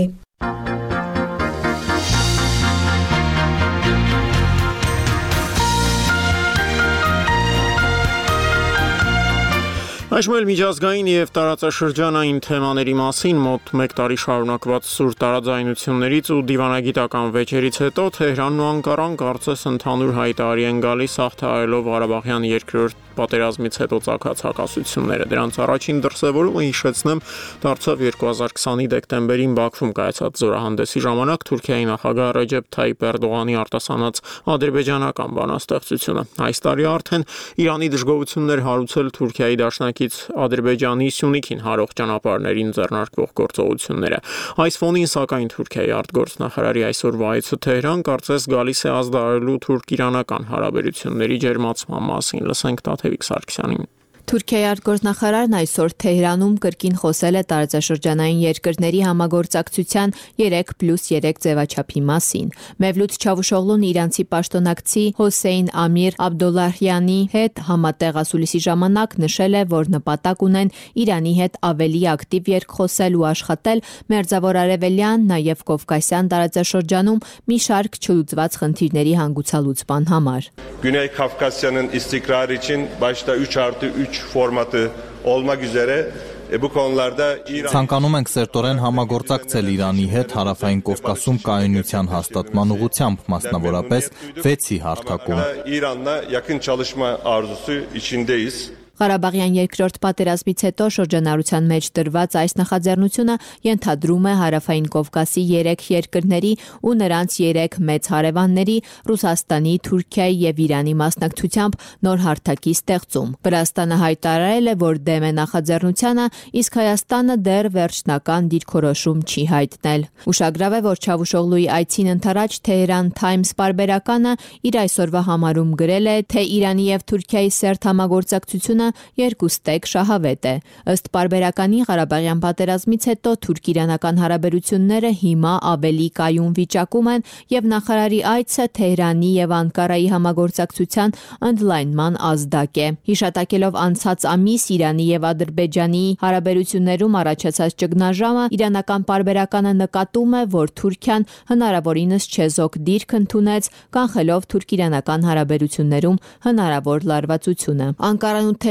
Այժմ էլ միջազգային եւ տարածաշրջանային թեմաների մասին մոտ մեկ տարի շարունակված սուր տարաձայնություններից ու դիվանագիտական վեճերից հետո Թեհրանն ու Անկարան կարծես ընդհանուր հայտարարի են գալիս հաղթահարելով Ղարաբաղյան երկրորդ պատերազմից հետո ցակած հակասությունները։ Դրանց առաջին դրսևորումը հիշեցնեմ դարձավ երկու հազար քսանի դեկտեմբերին Բաքվում կայացած զորահանդեսի ժամանակ Թուրքիայի նախագահ Ռեջեփ Թայիպ Էրդողանի արտասանած ադրբեջանական բանաստեղծությունը։ Այս տարի արդեն Իրանի դժգոհություններ հարուցել Թուրքիայի դաշնակից Ադրբեջանի Սյունիքին հարող ճանապարհներին ձեռնարկվող գործողությունները։ Այս ֆոնին սակայն Թուրքիայի արտգործնախարարի այսօրվա այցը Թեհրան կարծես գալիս է ազդարելու թուրք-իրանական հարաբերությունների ջերմացման մասին։ Լսենք Տաթևիկ Սարգսյանին։ Թուրքիայի արտգործնախարարն այսօր Թեհրանում կրկին խոսել է տարածաշրջանային երկրների համագործակցության երեք պլյուս երեք ձևաչափի մասին։ Մևլութ Չավուշօղլուն իրանցի պաշտոնակցի Հոսեյն Ամիր Աբդոլլահյանի հետ համատեղ ասուլիսի ժամանակ նշել է, որ նպատակ ունեն Իրանի հետ ավելի ակտիվ երկխոսել ու աշխատել Մերձավոր Արևելյան, նաև Կովկասյան տարածաշրջանում մի şark չլուծված խնդիրների հանգուցալուծման համար։ Güney Kafkasya'nın istikrarı için başta üç artı üç formatı olmak üzere e, bu konularda İran Ցանկանում ենք սերտորեն համագործակցել Իրանի հետ Հարավային Կովկասում կայունության հաստատման ուղղությամբ, մասնավորապես վեցի հարթակում։ İran'la yakın çalışma arzusu içindeyiz. Ղարաբաղյան երկրորդ պատերազմից հետո շրջանառության մեջ դրված այս նախաձեռնությունը ենթադրում է Հարավային Կովկասի երեք երկրների ու նրանց երեք մեծ հարևանների՝ Ռուսաստանի, Թուրքիայի եւ Իրանի մասնակցությամբ նոր հարթակի ստեղծում։ Վրաստանը հայտարարել է, որ դեմ է նախաձեռնությանը, իսկ Հայաստանը դեռ վերջնական դիրքորոշում չի հայտնել։ Ուշագրավ է, որ Չավուշօղլուի այցին ընդառաջ Tehran Times պարբերականը իր այսօրվա համարում գրել է, թե Իրանի եւ Թուրքիայի սերտ համագործակցությունը երկուստեք շահավետ է։ Ըստ պարբերականի Ղարաբաղյան պատերազմից հետո թուրք-իրանական հարաբերությունները հիմա ավելի կայուն վիճակում են եւ նախարարի այցը Թեհրանի եւ Անկարայի համագործակցության ընդլայնման ազդակ է։ Հիշատակելով անցած ամիս Իրանի եւ Ադրբեջանի հարաբերություններում առաջացած ճգնաժամը, իրանական պարբերականը նկատում է, որ Թուրքիան հնարավորինս չեզոք դիրք ընդունեց, կանխելով թուրք-իրանական հարաբերություններում հնարավոր լարվածությունը։ Անկարան ու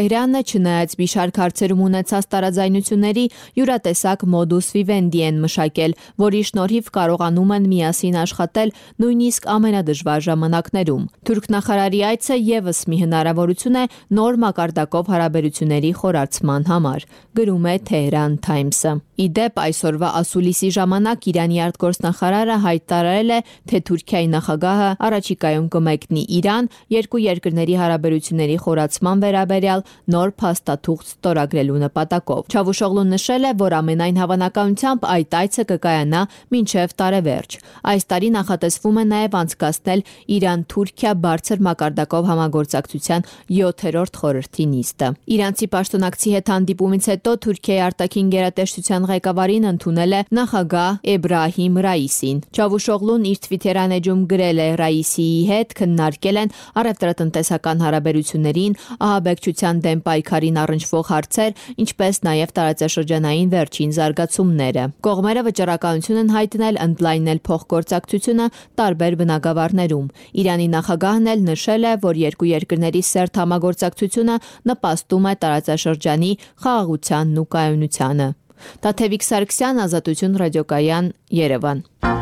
Թեհրանը, չնայած մի շարք հարցերում ունեցած տարաձայնությունների, յուրատեսակ modus vivendi են մշակել, որի շնորհիվ կարողանում են միասին աշխատել նույնիսկ ամենադժվար ժամանակներում։ Թուրք նախարարի այցը ևս մի հնարավորություն է նոր մակարդակով հարաբերությունների խորացման համար, գրում է Tehran Times-ը։ Ի դեպ, այսօրվա ասուլիսի ժամանակ Իրանի արտգործնախարարը հայտարարել է, թե Թուրքիայի նախագահը առաջիկայում կմեկնի Իրան երկու երկրների հարաբերությունների խորացման վերաբերյալ նոր փաստաթուղթ ստորագրելու նպատակով։ Չավուշօղլուն նշել է, որ ամենայն հավանականությամբ այդ այցը կկայանա մինչև տարեվերջ։ Այս տարի նախատեսվում է նաև անցկացնել Իրան-Թուրքիա բարձր մակարդակով համագործակցության յոթերորդ խորհրդի նիստը։ Իրանցի պաշտոնակցի հետ հանդիպումից հետո Թուրքիայի արտաքին գերատեսչության ղեկավարին ընդունել է նախագահ Էբրահիմ Ռայիսին։ Չավուշօղլուն իր Twitter-ան էջում գրել է Ռայիսիի հետ քննարկել են առևտրատնտեսական հարաբերություններին, ահաբեկչության դեմ պայքարին առնչվող հարցեր, ինչպես նաև տարածաշրջանային վերջին զարգացումները։ Կողմերը վճռականություն են հայտնել ընդլայնել փոխգործակցությունը տարբեր բնագավառներում։ Իրանի նախագահն էլ նշել է, որ երկու երկրների սերտ համագործակցությունը նպաստում է տարածաշրջանի խաղաղությանն ու կայունությանը։ Տաթևիկ Սարգսյան, Ազատություն ռադիոկայան, Երևան։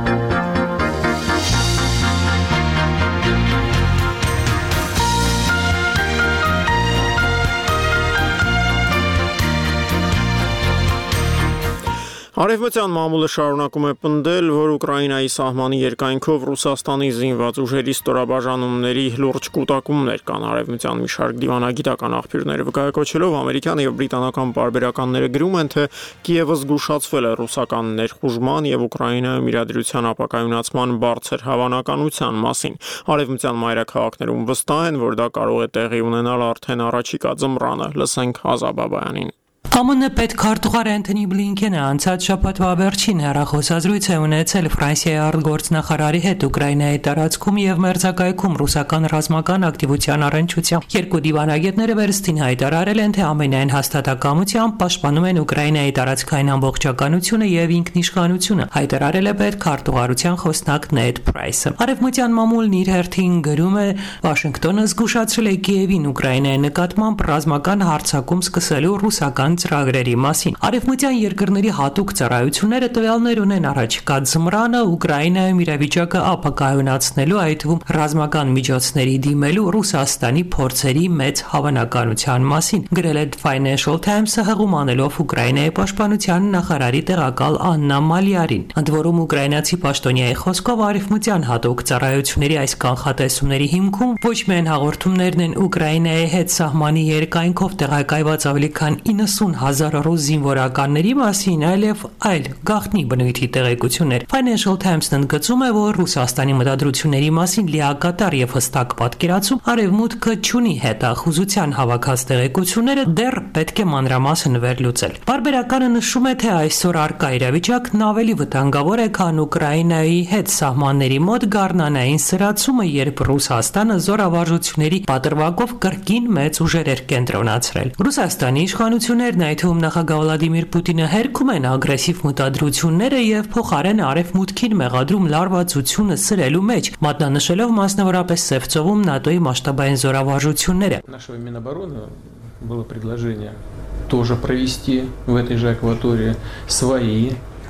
Արևմտյան մամուլը շարունակում է պնդել, որ Ուկրաինայի սահմանի երկայնքով Ռուսաստանի զինված ուժերի ստորաբաժանումների լուրջ կուտակումներ կան։ Արևմտյան մի շարք դիվանագիտական աղբյուրները վկայակոչելով ամերիկյան եւ բրիտանական պարբերականները գրում են, թե Կիևը զգուշացվել է ռուսական ներխուժման եւ Ուկրաինայում իրադրության ապակայունացման բարձր հավանականության մասին։ Արևմտյան մայրաքաղաքներում վստահ են, որ դա կարող է տեղի ունենալ արդեն առաջիկա ձմռանը։ Լսենք Ազա Բաբայանին։ ԱՄՆ պետքարտուղար Անթոնի Բլինքենը անցած շաբաթվա վերջին հեռախոսազրույց է ունեցել Ֆրանսիայի արտգործնախարարի հետ Ուկրաինայի տարածքում եւ մերձակայքում ռուսական ռազմական ակտիվության առնչությամբ։ Երկու դիվանագետները վերստին հայտարարել են, թե ամենայն հաստատակամությամբ պաշտպանում են Ուկրաինայի տարածքային ամբողջականությունը եւ ինքնիշխանությունը, հայտարարել է պետքարտուղարության խոսնակ Նեդ Պրայսը։ Արևմտյան մամուլն իր հերթին գրում է. Վաշինգտոնը զգուշացրել է Կիևին Ուկրաինայի նկատմամբ ռազմական հարձակում սկսելու ռուսական ծրագրերի մասին։ Արևմտյան երկրների հատուկ ծառայությունները տվյալներ ունեն առաջիկա ձմռանը Ուկրաինայում իրավիճակը ապակայունացնելու, այդ թվում ռազմական միջոցների դիմելու Ռուսաստանի փորձերի մեծ հավանականության մասին, գրել է Financial Times-ը հղում անելով Ուկրաինայի պաշտպանության նախարարի տեղակալ Աննա Մալիարին։ Ընդ որում ուկրաինացի պաշտոնյայի խոսքով արևմտյան հատուկ ծառայությունների այս կանխատեսումների հիմքում ոչ միայն հաղորդումներն են Ուկրաինայի հետ սահմանի երկայնքով տեղակայված ավելի քան իննսուն հազար ռուս զինվորականների մասին, այլև այլ գաղտնի բնույթի տեղեկություններ։ Financial Times-ն ընդգծում է, որ Ռուսաստանի մտադրությունների մասին լիակատար եւ հստակ պատկերացում արևմուտքը չունի հետախուզության հավաքած տեղեկությունները դեռ պետք է մանրամասն վերլուծել։ Բարբերականը նշում է, թե այսօր արկա իրավիճակն ավելի վտանգավոր է, քան Ուկրաինայի հետ սահմանների մոտ գառնանային սրացումը, երբ Ռուսաստանը զորավարժությունների պատրվակով կրկին մեծ ուժեր էր կենտրոնացրել։ Ռուսաստանի իշխանություններն այդ թվում նախագահ Վլադիմիր Պուտինը հերքում են ագրեսիվ մտադրությունները եւ փոխարեն արևմուտքին մեղադրում լարվածությունը սրելու մեջ, մատնանշելով մասնավորապես Սևծովում ՆԱՏՕ-ի մասշտաբային զորավարժությունները։ Нашего Минобороны было предложение тоже провести в этой же акватории свои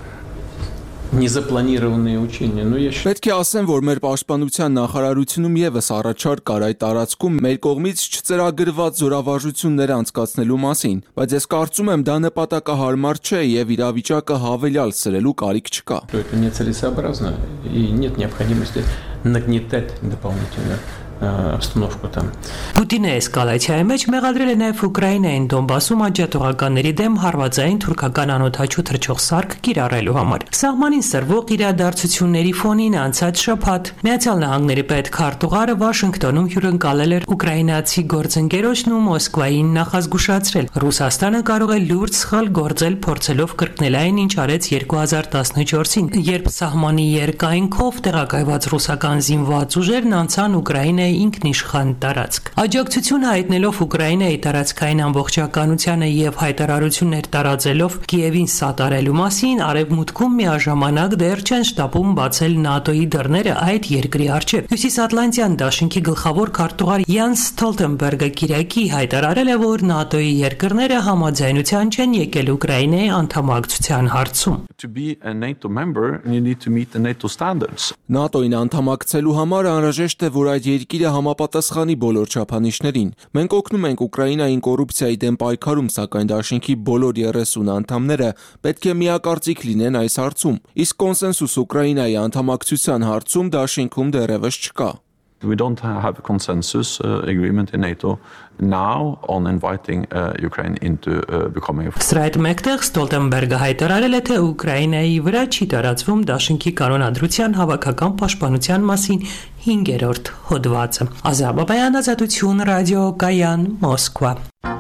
незапланированные учения. Но я считаю, պետք է ասեմ, որ մեր պաշտպանության նախարարությունում եւս առաջարկ կար այդ տարածքում մեր կողմից չծրագրված զորավարժություններ անցկացնելու մասին, բայց ես կարծում եմ դա նպատակահարմար չէ եւ իրավիճակը հավելյալ սրելու կարիք չկա։ это нецелесообразно и нет необходимости нагнетать дополнительно обстановку там. Պուտինը էսկալացիայի մեջ մեղադրել է նաև Ուկրաինային Դոնբասում աջակցողականների դեմ հարվածային թուրքական անօդաչու թռչող սարք կիրառելու համար։ Սահմանին սրվող իրադարձությունների ֆոնին անցած շաբաթ Միացյալ Նահանգների պետքարտուղարը Վաշինգտոնում հյուրընկալել էր ուկրաինացի գործընկերոջն ու Մոսկվային նախազգուշացրել. Ռուսաստանը կարող է լուրջ սխալ գործել փորձելով կրկնել այն, ինչ արեց երկու հազար տասնչորսին, երբ սահմանի երկայնքով տեղակայված ռուսական զինված ուժերն անցան Ուկրաինայի Ուկրաինայի ինքնիշխան տարածք։ Աջակցություն հայտնելով Ուկրաինայի տարածքային ամբողջականությանը եւ հայտարարություններ տարածելով Կիևին սատարելու մասին, Արևմուտքում միաժամանակ դեռ չեն շտապում բացել ՆԱՏՕ-ի դռները այդ երկրի առջև։ Հյուսիսատլանտյան դաշինքի գլխավոր քարտուղար Յանս Ստոլտենբերգը Կիրակի հայտարարել է, որ ՆԱՏՕ-ի երկրները համաձայնության չեն եկել Ուկրաինայի անդամակցության հարցում։ To be a NATO member, you need to meet the NATO standards. ՆԱՏՕ-ին անդամակցելու համար անհրաժեշտ է, որ այդ երկիրը համապատասխանի բոլոր չափանիշներին։ Մենք օգնում ենք Ուկրաինային կոռուպցիայի դեմ պայքարում, սակայն դաշինքի բոլոր երեսուն անդամները պետք է միակարծիք լինեն այս հարցում։ Իսկ կոնսենսուս Ուկրաինայի անդամակցության հարցում դաշինքում դեռևս չկա։ We don't have a consensus uh, agreement in NATO now on inviting uh, Ukraine into uh, becoming a... Սրա հետ մեկտեղ Ստոլտենբերգը հայտարարել է, թե Ուկրաինայի վրա չի տարածվում դաշինքի կանոնադրության հավաքական պաշտպանության մասին հինգերորդ հոդվածը։ Ազատ Բաբայան, Ազատություն, Ռադիո Կայան, Մոսկվա։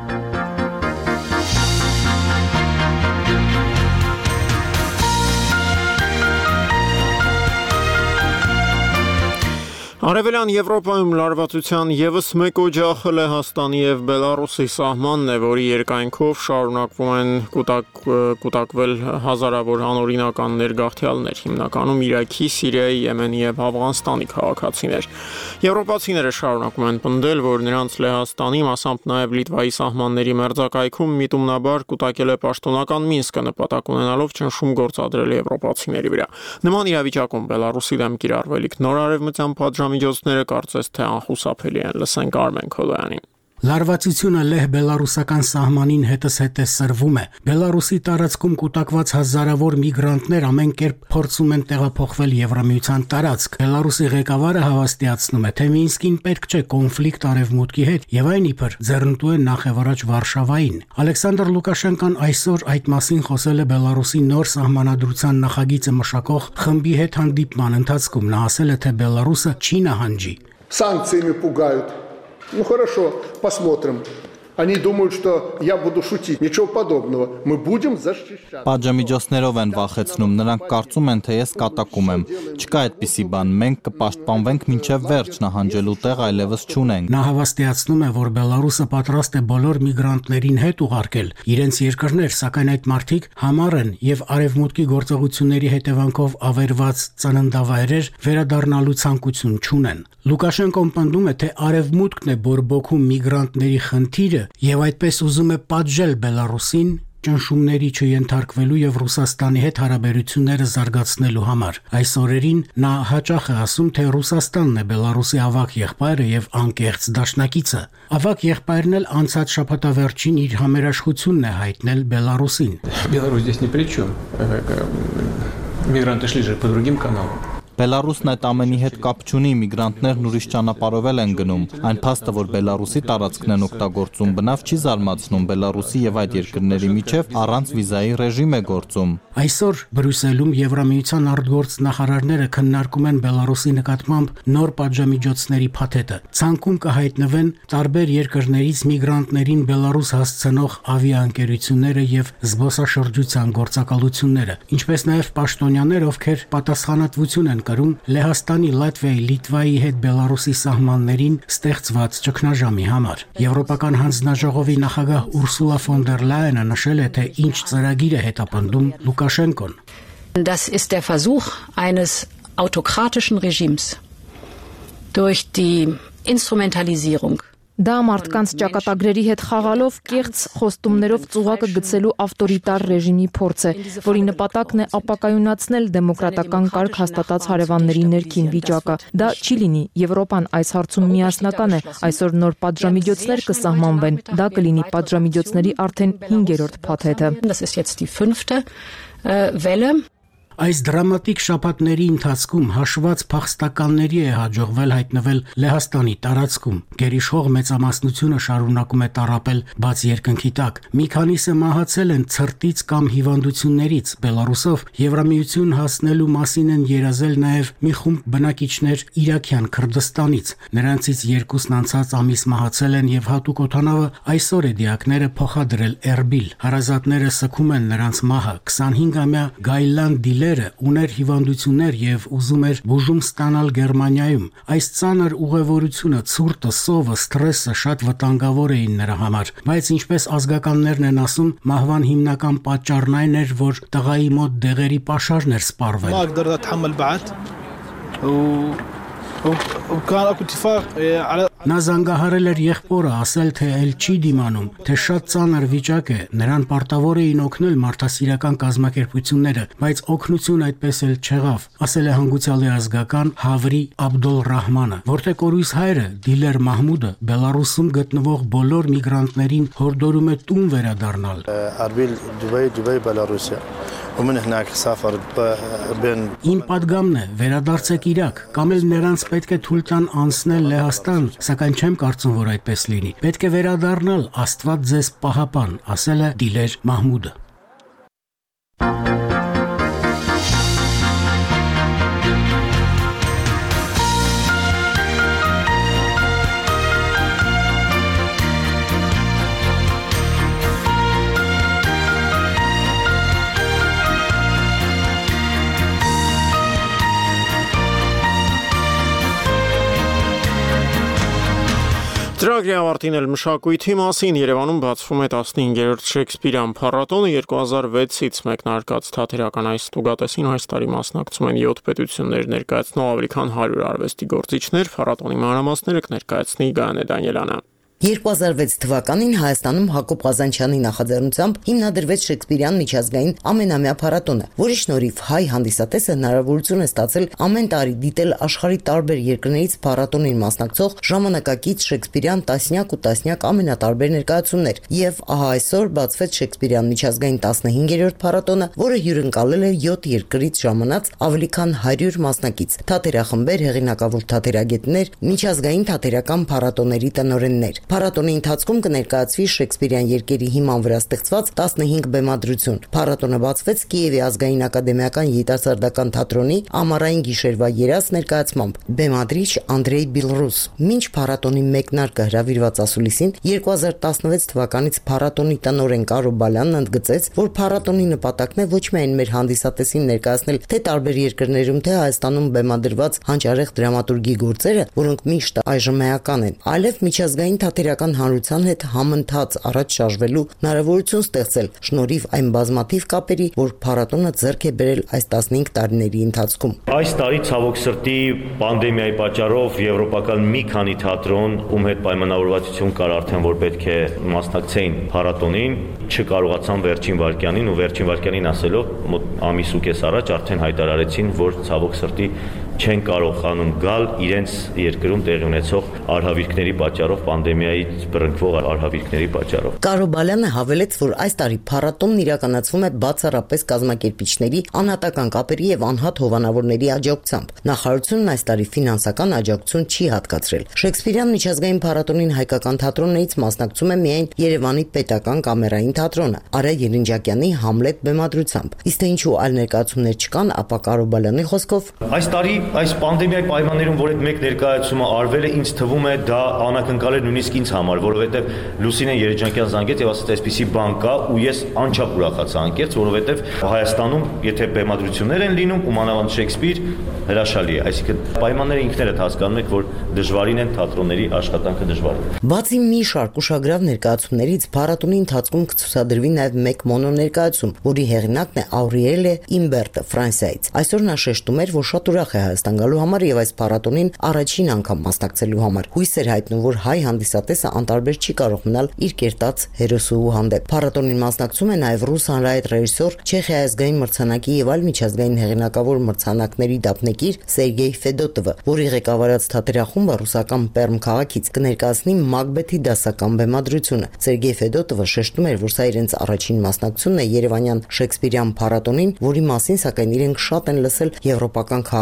Արևելյան Եվրոպայում լարվածության եւս մեկ օջախը Լեհաստանի եւ Բելարուսի սահմանն է, որի երկայնքով շարունակվում են կուտակ, կուտակվել հազարավոր անօրինական ներգաղթյալներ, հիմնականում Իրաքի, Սիրիայի, Եմենի եւ Աֆղանստանի քաղաքացիներ։ Եվրոպացիները շարունակում են պնդել, որ նրանց Լեհաստանի, մասամբ նաեւ Լիտվայի սահմանների մերձակայքում միտումնաբար կուտակել է պաշտոնական Մինսկը, նպատակ ունենալով ճնշում գործադրել եվրոպացիների վրա։ Նման իրավիճակում Բելարուսի դեմ կիրառվելիք նոր արևմտյան պատժամիջոցները կարծես թե անխուսափելի են, լսենք Արմեն Քոլոյանին։ Լարվածությունը լեհ-բելարուսական սահմանին հետզհետե սրվում է։ Բելարուսի տարածքում կուտակված հազարավոր միգրանտներ ամեն կերպ փորձում են տեղափոխվել Եվրամիության տարածք։ Բելարուսի ղեկավարը հավաստիացնում է, թե Մինսկին պետք չէ կոնֆլիկտ արևմուտքի հետ եւ այն իբր ձեռնտու է նախևառաջ Վարշավային։ Ալեքսանդր Լուկաշենկոն այսօր այդ մասին խոսել է Բելարուսի նոր սահմանադրության նախագիծը մշակող խմբի հետ հանդիպման ընթացքում։ Նա ասել է, թե Բելարուսը չի նահանջի։ Санкциями пугают. Ну хорошо, посмотрим. Они думают, что я буду шутить. Ничего подобного. Мы будем защищаться. Պատժամիջոցներով են վախեցնում, նրանք կարծում են, թե ես կատակում եմ։ Չկա այդպիսի բան, մենք կպաշտպանվենք մինչև վերջ, նահանջելու տեղ այլևս չունենք։ Նա հավաստիացնում է, որ Բելարուսը պատրաստ է բոլոր միգրանտներին հետ ուղարկել իրենց երկրներ, սակայն այդ մարդիկ համառ են եւ արևմուտքի գործողությունների հետևանքով ավերված ծննդավայրեր վերադառնալու ցանկություն չունեն։ Լուկաշենկոն պնդում է, թե արևմուտքն է բորբոքում միգրանտների խնդիրը եւ այդպես ուզում է պատժել Բելարուսին ճնշումների չենթարկվելու եւ Ռուսաստանի հետ հարաբերությունները զարգացնելու համար։ Այս օրերին նա հաճախ է ասում, թե Ռուսաստանն է Բելարուսի ավակ եղբայրը եւ անկեղծ դաշնակիցը։ Ավակ եղբայրն էլ անցած շաբաթավերջին իր համերաշխությունն է հայտնել Բելարուսին։ Беларусь здесь ни при чем. Мигранты шли же по другим каналам. Բելարուսն այդ ամենի հետ կապ չունի, միգրանտներն ուրիշ ճանապարհով են գնում։ Այն փաստը, որ Բելարուսի տարածքն են օգտագործում, բնավ չի զարմացնում, Բելարուսի եւ այդ երկրների միջև առանց վիզայի ռեժիմ է գործում։ Այսօր Բրյուսելում Եվրամիության արտգործ նախարարները քննարկում են Բելարուսի նկատմամբ նոր պատժամիջոցների փաթեթը։ Ցանկում կհայտնվեն տարբեր երկրներից միգրանտներին Բելարուս հասցնող ավիաընկերությունները եւ զբոսաշրջության գործակալությունները, ինչպես նաեւ պաշտոնյաներ, ովքեր պատասխանատվություն են կրում Լեհաստանի, Լատվիայի, Լիտվայի հետ Բելարուսի սահմաններին ստեղծված ճգնաժամի համար։ Եվրոպական հանձնաժողովի նախագահ Ուրսուլա ֆոն դեր Լայենը նշել է, թե ինչ ծրագիր է հետապնդում Լուկաշենկոն։ Das ist der Versuch eines autokratischen Regimes durch die Instrumentalisierung Դա մարդկանց ճակատագրերի հետ խաղալով կեղծ խոստումներով ծուղակը գցելու ավտորիտար ռեժիմի փորձ է, որի նպատակն է ապակայունացնել դեմոկրատական կարգ հաստատած հարևանների ներքին վիճակը։ Դա չի լինի, Եվրոպան այս հարցում միասնական է, այսօր նոր պատժամիջոցներ կսահմանվեն, դա կլինի պատժամիջոցների արդեն հինգերորդ փաթեթը։ Das ist jetzt die fünfte Welle. Այս դրամատիկ շաբաթների ընթացքում հաշված փախստականների է հաջողվել հայտնվել Լեհաստանի տարածքում։ Գերիշխող մեծամասնությունը շարունակում է տառապել բաց երկնքի տակ։ Մի քանիսը մահացել են ցրտից կամ հիվանդություններից։ Բելարուսով Եվրամիություն հասնելու մասին են երազել նաև մի խումբ բնակիչներ Իրաքյան Քրդստանից։ Նրանցից երկուսն անցած ամիս մահացել են եւ հատուկ օդանավը այսօր է դիակները փոխադրել Էրբիլ։ Հարազատները սգում են նրանց մահը։ քսանհինգամյա Գայլան Դիլե դիլերը ուներ հիվանդություններ եւ ուզում էր բուժում ստանալ Գերմանիայում։ Այս ծանր ուղևորությունը, ցուրտը, սովը, սթրեսը շատ վտանգավոր էին նրա համար, բայց ինչպես ազգականներն են ասում, մահվան հիմնական պատճառն այն էր, որ տղայի մոտ դեղերի պաշարն էր սպառվել։ Նա զանգահարել էր եղբորը, ասել, թե էլ չի դիմանում, թե շատ ծանր վիճակ է, նրան պարտավոր էին օգնել մարդասիրական կազմակերպությունները, բայց օգնություն այդպես էլ չեղավ, ասել է հանգուցյալի ազգական Հավրի Աբդոլռահմանը, որտեղ կորույս հայրը Դիլեր Մահմուդը Բելարուսում գտնվող բոլոր միգրանտներին հորդորում է տուն վերադառնալ։ Իմ պատգամն է, վերադարձեք Իրաք, կամ էլ նրանց պետք է թույլ տան անցնել Լեհաստան, սակայն չեմ կարծում, որ այդպես լինի։ Պետք է վերադառնալ, Աստված ձեզ պահապան, ասել է Դիլեր Մահմուդը։ Ծրագրի ավարտին էլ մշակույթի մասին Երևանում բացվում է տասնհինգերորդ Շեքսպիրյան փառատոնը երկու հազար վեցից մեկնարկած թատերական այս ստուգատեսին այս տարի մասնակցում են յոթ պետություններ ներկայացնող ավելի քան հարյուր արվեստի գործիչներ, փառատոնի մանրամասները կներկայացնի Գայանե Դանիելյանը։ երկու հազար վեց թվականին Հայաստանում Հակոբ Ղազանչյանի նախաձեռնությամբ հիմնադրվեց Շեքսպիրյան միջազգային ամենամյա փառատոնը, որի շնորհիվ հայ հանդիսատեսը հնարավորություն է ստացել ամեն տարի դիտել աշխարհի տարբեր երկրներից փառատոնին մասնակցող ժամանակակից Շեքսպիրյան տասնյակ ու տասնյակ ամենատարբեր ներկայացումներ, եւ ահա այսօր բացվեց Շեքսպիրյան միջազգային տասնհինգերորդ փառատոնը, որը հյուրընկալել է յոթ երկրից ժամանած ավելի քան հարյուր մասնակից, թատերախմբեր, հեղինակավոր թատերագետներ, միջազգային թատերական փառատոների տնօրեններ։ Փառատոնի ընթացքում կներկայացվի Շեքսպիրյան երկերի հիման վրա ստեղծված տասնհինգ բեմադրություն։ Փառատոնը բացվեց Կիևի ազգային ակադեմիական երիտասարդական թատրոնի ամառային գիշերվա երազ ներկայացմամբ։ Բեմադրիչ Անդրեյ Բիլռուս։ Մինչ փառատոնի մեկնարկը հրավիրված ասուլիսին երկու հազար տասնվեց թվականից փառատոնի տնօրեն Կարո Բալյանն ընդգծեց, որ փառատոնի նպատակն է ոչ միայն մեր հանդիսատեսին ներկայացնել թե տարբեր երկրներում, թե Հայաստանում բեմադրված հանճարեղ դրամատուրգի գործերը, որոնք միշտ այժմ էական են, այլև միջազգային թատերական հանրության հետ համընթաց առաջ շարժվելու հնարավորություն ստեղծել շնորհիվ այն բազմաթիվ կապերի, որ փառատոնը ձեռք է բերել այս տասնհինգ տարիների ընթացքում։ Այս տարի ցավոք սրտի պանդեմիայի պատճառով եվրոպական մի քանի թատրոն, ում հետ պայմանավորվածություն կար արդեն, որ պետք է մասնակցեին փառատոնին, չկարողացան վերջին վայրկյանին ու վերջին վայրկյանին ասելով մոտ ամիս ու կես առաջ արդեն հայտարարեցին, որ ցավոք սրտի չեն կարողանում գալ իրենց երկրում տեղի ունեցող արհավիրքների պատճառով, պանդեմիայից բռնկվող արհավիրքների պատճառով։ Կարո Բալյանը հավելեց, որ այս տարի փառատոնն իրականացվում է բացառապես կազմակերպիչների, անհատական կապերի եւ անհատ հովանավորների աջակցությամբ։ Նախարարությունն այս տարի ֆինանսական աջակցություն չի հատկացրել։ Շեքսպիրյան միջազգային փառատոնին հայկական թատրոններից մասնակցում է միայն Երևանի պետական կամերային թատրոնը, Արա Երնջակյանի Համլետ բեմադրությամբ։ Իսկ թե ինչու այլ ներկայացումներ չկան, ապա Կարո Բալյանի խոսքով այս տարի այս պանդեմիայի պայմաններում, որ այդ մեկ ներկայացումը արվել է, ինձ թվում է դա անակնկալ է նույնիսկ ինձ համար, որովհետև Լուսինեն Երեջանկյան զանգեց եւ ասաց, այսպիսի բան կա, ու ես անչափ ուրախացա անկեղծ, որովհետև Հայաստանում, եթե բեմադրություններ են լինում, ու մանավանդ Շեքսպիր, հրաշալի է, այսինքն պայմանները ինքներդ հասկանում եք, որ դժվարին են թատրոնների աշխատանքը դժվար է։ Բացի մի շարք ուշագրավ ներկայացումներից, փառատոնի ընթացքում կցուցադրվի նաեւ մեկ մոնո ներկայացում, որի հեղինակն է Աուրիելե Իմբերտը Ֆրանսիայից։ Այսօր նա շեշտում էր, որ շատ ուրախ է Հայաստան գալու համար եւ այս փառատոնին առաջին անգամ մասնակցելու համար։ Հույս էր հայտնում, որ հայ հանդիսատեսը անտարբեր չի կարող մնալ իր կերտած հերոսուհու հանդեպ։ Փառատոնին մասնակցում է նաեւ ռուս հանրահայտ ռեժիսոր, Չեխիայի ազգային մրցանակի եւ այլ միջազգային հեղինակավոր մրցանակների դափնեկիր Սերգեյ Ֆեդոտովը, որի ղեկավարած թատերախումբը ռուսական Պերմ քաղաքից կներկայացնի Մակբեթի դասական բեմադրությունը։ Սերգեյ Ֆեդոտովը շեշտում էր, որ սա իրենց առաջին մասնակցությունն է Երևանյան Շեքսպիրյան փառատոնին, որի մասին սակայն իրենք շատ են լսել եվրոպական քաղաքներում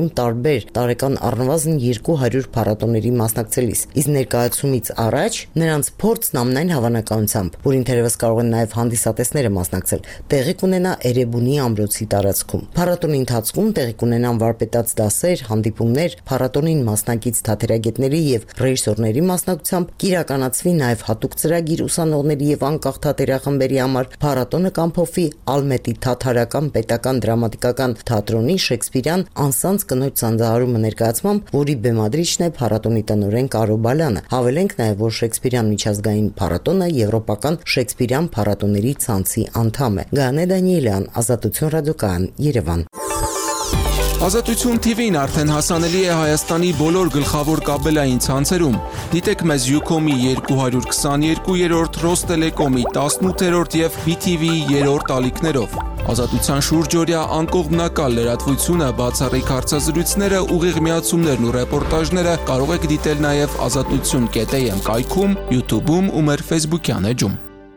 տարբեր տարեկան առնվազն երկու հարյուր փառատոների մասնակցելիս։ Իսկ ներկայացումից առաջ նրանց փորձն ամենայն հավանականությամբ, որին թերևս կարող են նաև հանդիսատեսները մասնակցել, տեղի կունենա Էրեբունի ամրոցի տարածքում։ Փառատոնի ընթացքում տեղի կունենան վարպետաց դասեր, հանդիպումներ, փառատոնին մասնակից թատերագետների եւ ռեժիսորների մասնակցությամբ կիրականացվի նաև հատուկ ծրագիր ուսանողների եւ անկախ թատերախմբերի համար։ Փառատոնը կամփոփվի Ալմետի թաթարական պետական դրամատիկական թատրոնի Շեքսպիրյան անսանց կնոջ ծանծաղարումը ներկայացմամբ, որի բեմադրիչն է փառատոնի տնօրեն Կարո Բալյանը։ Հավելենք նաև, որ Շեքսպիրյան միջազգային փառատոնը եվրոպական Շեքսպիրյան փառատոների ցանցի անդամ է։ Գայանե Դանիելյան, Ազատություն ռադիոկայան, Երևան։ Ազատություն թի վին արդեն հասանելի է Հայաստանի բոլոր գլխավոր կաբելային ցանցերում։ Դիտեք մեզ Ucom-ի երկու քսաներկուերորդ, Ռոստելեկոմի տասնութերորդ եւ բի թի վի-ի երրորդ ալիքներով։ Ազատության շուրջօրյա անկողմնակալ լրատվությունը, բացառիկ հարցազրույցները, ուղիղ միացումներն ու ռեպորտաժները կարող եք դիտել նաև ազատություն կետ էյ էմ կայքում, YouTube-ում ու մեր Facebook-յան էջում։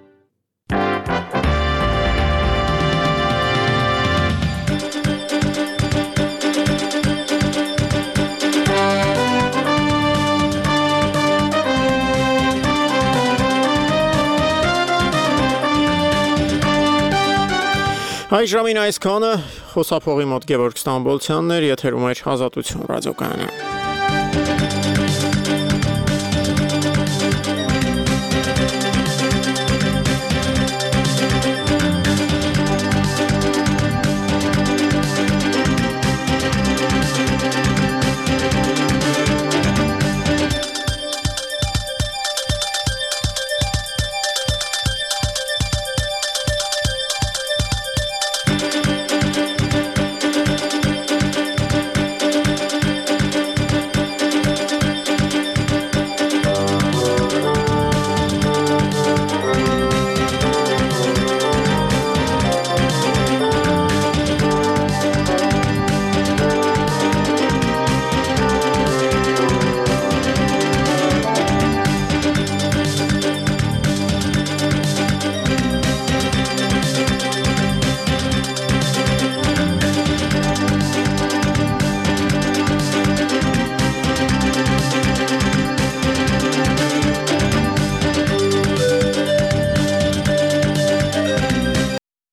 Այս ժամին այսքանը, խոսափողի մոտ Գևորգ Ստամբոլցյանն էր, եթերում էր Ազատություն ռադիոկայանը։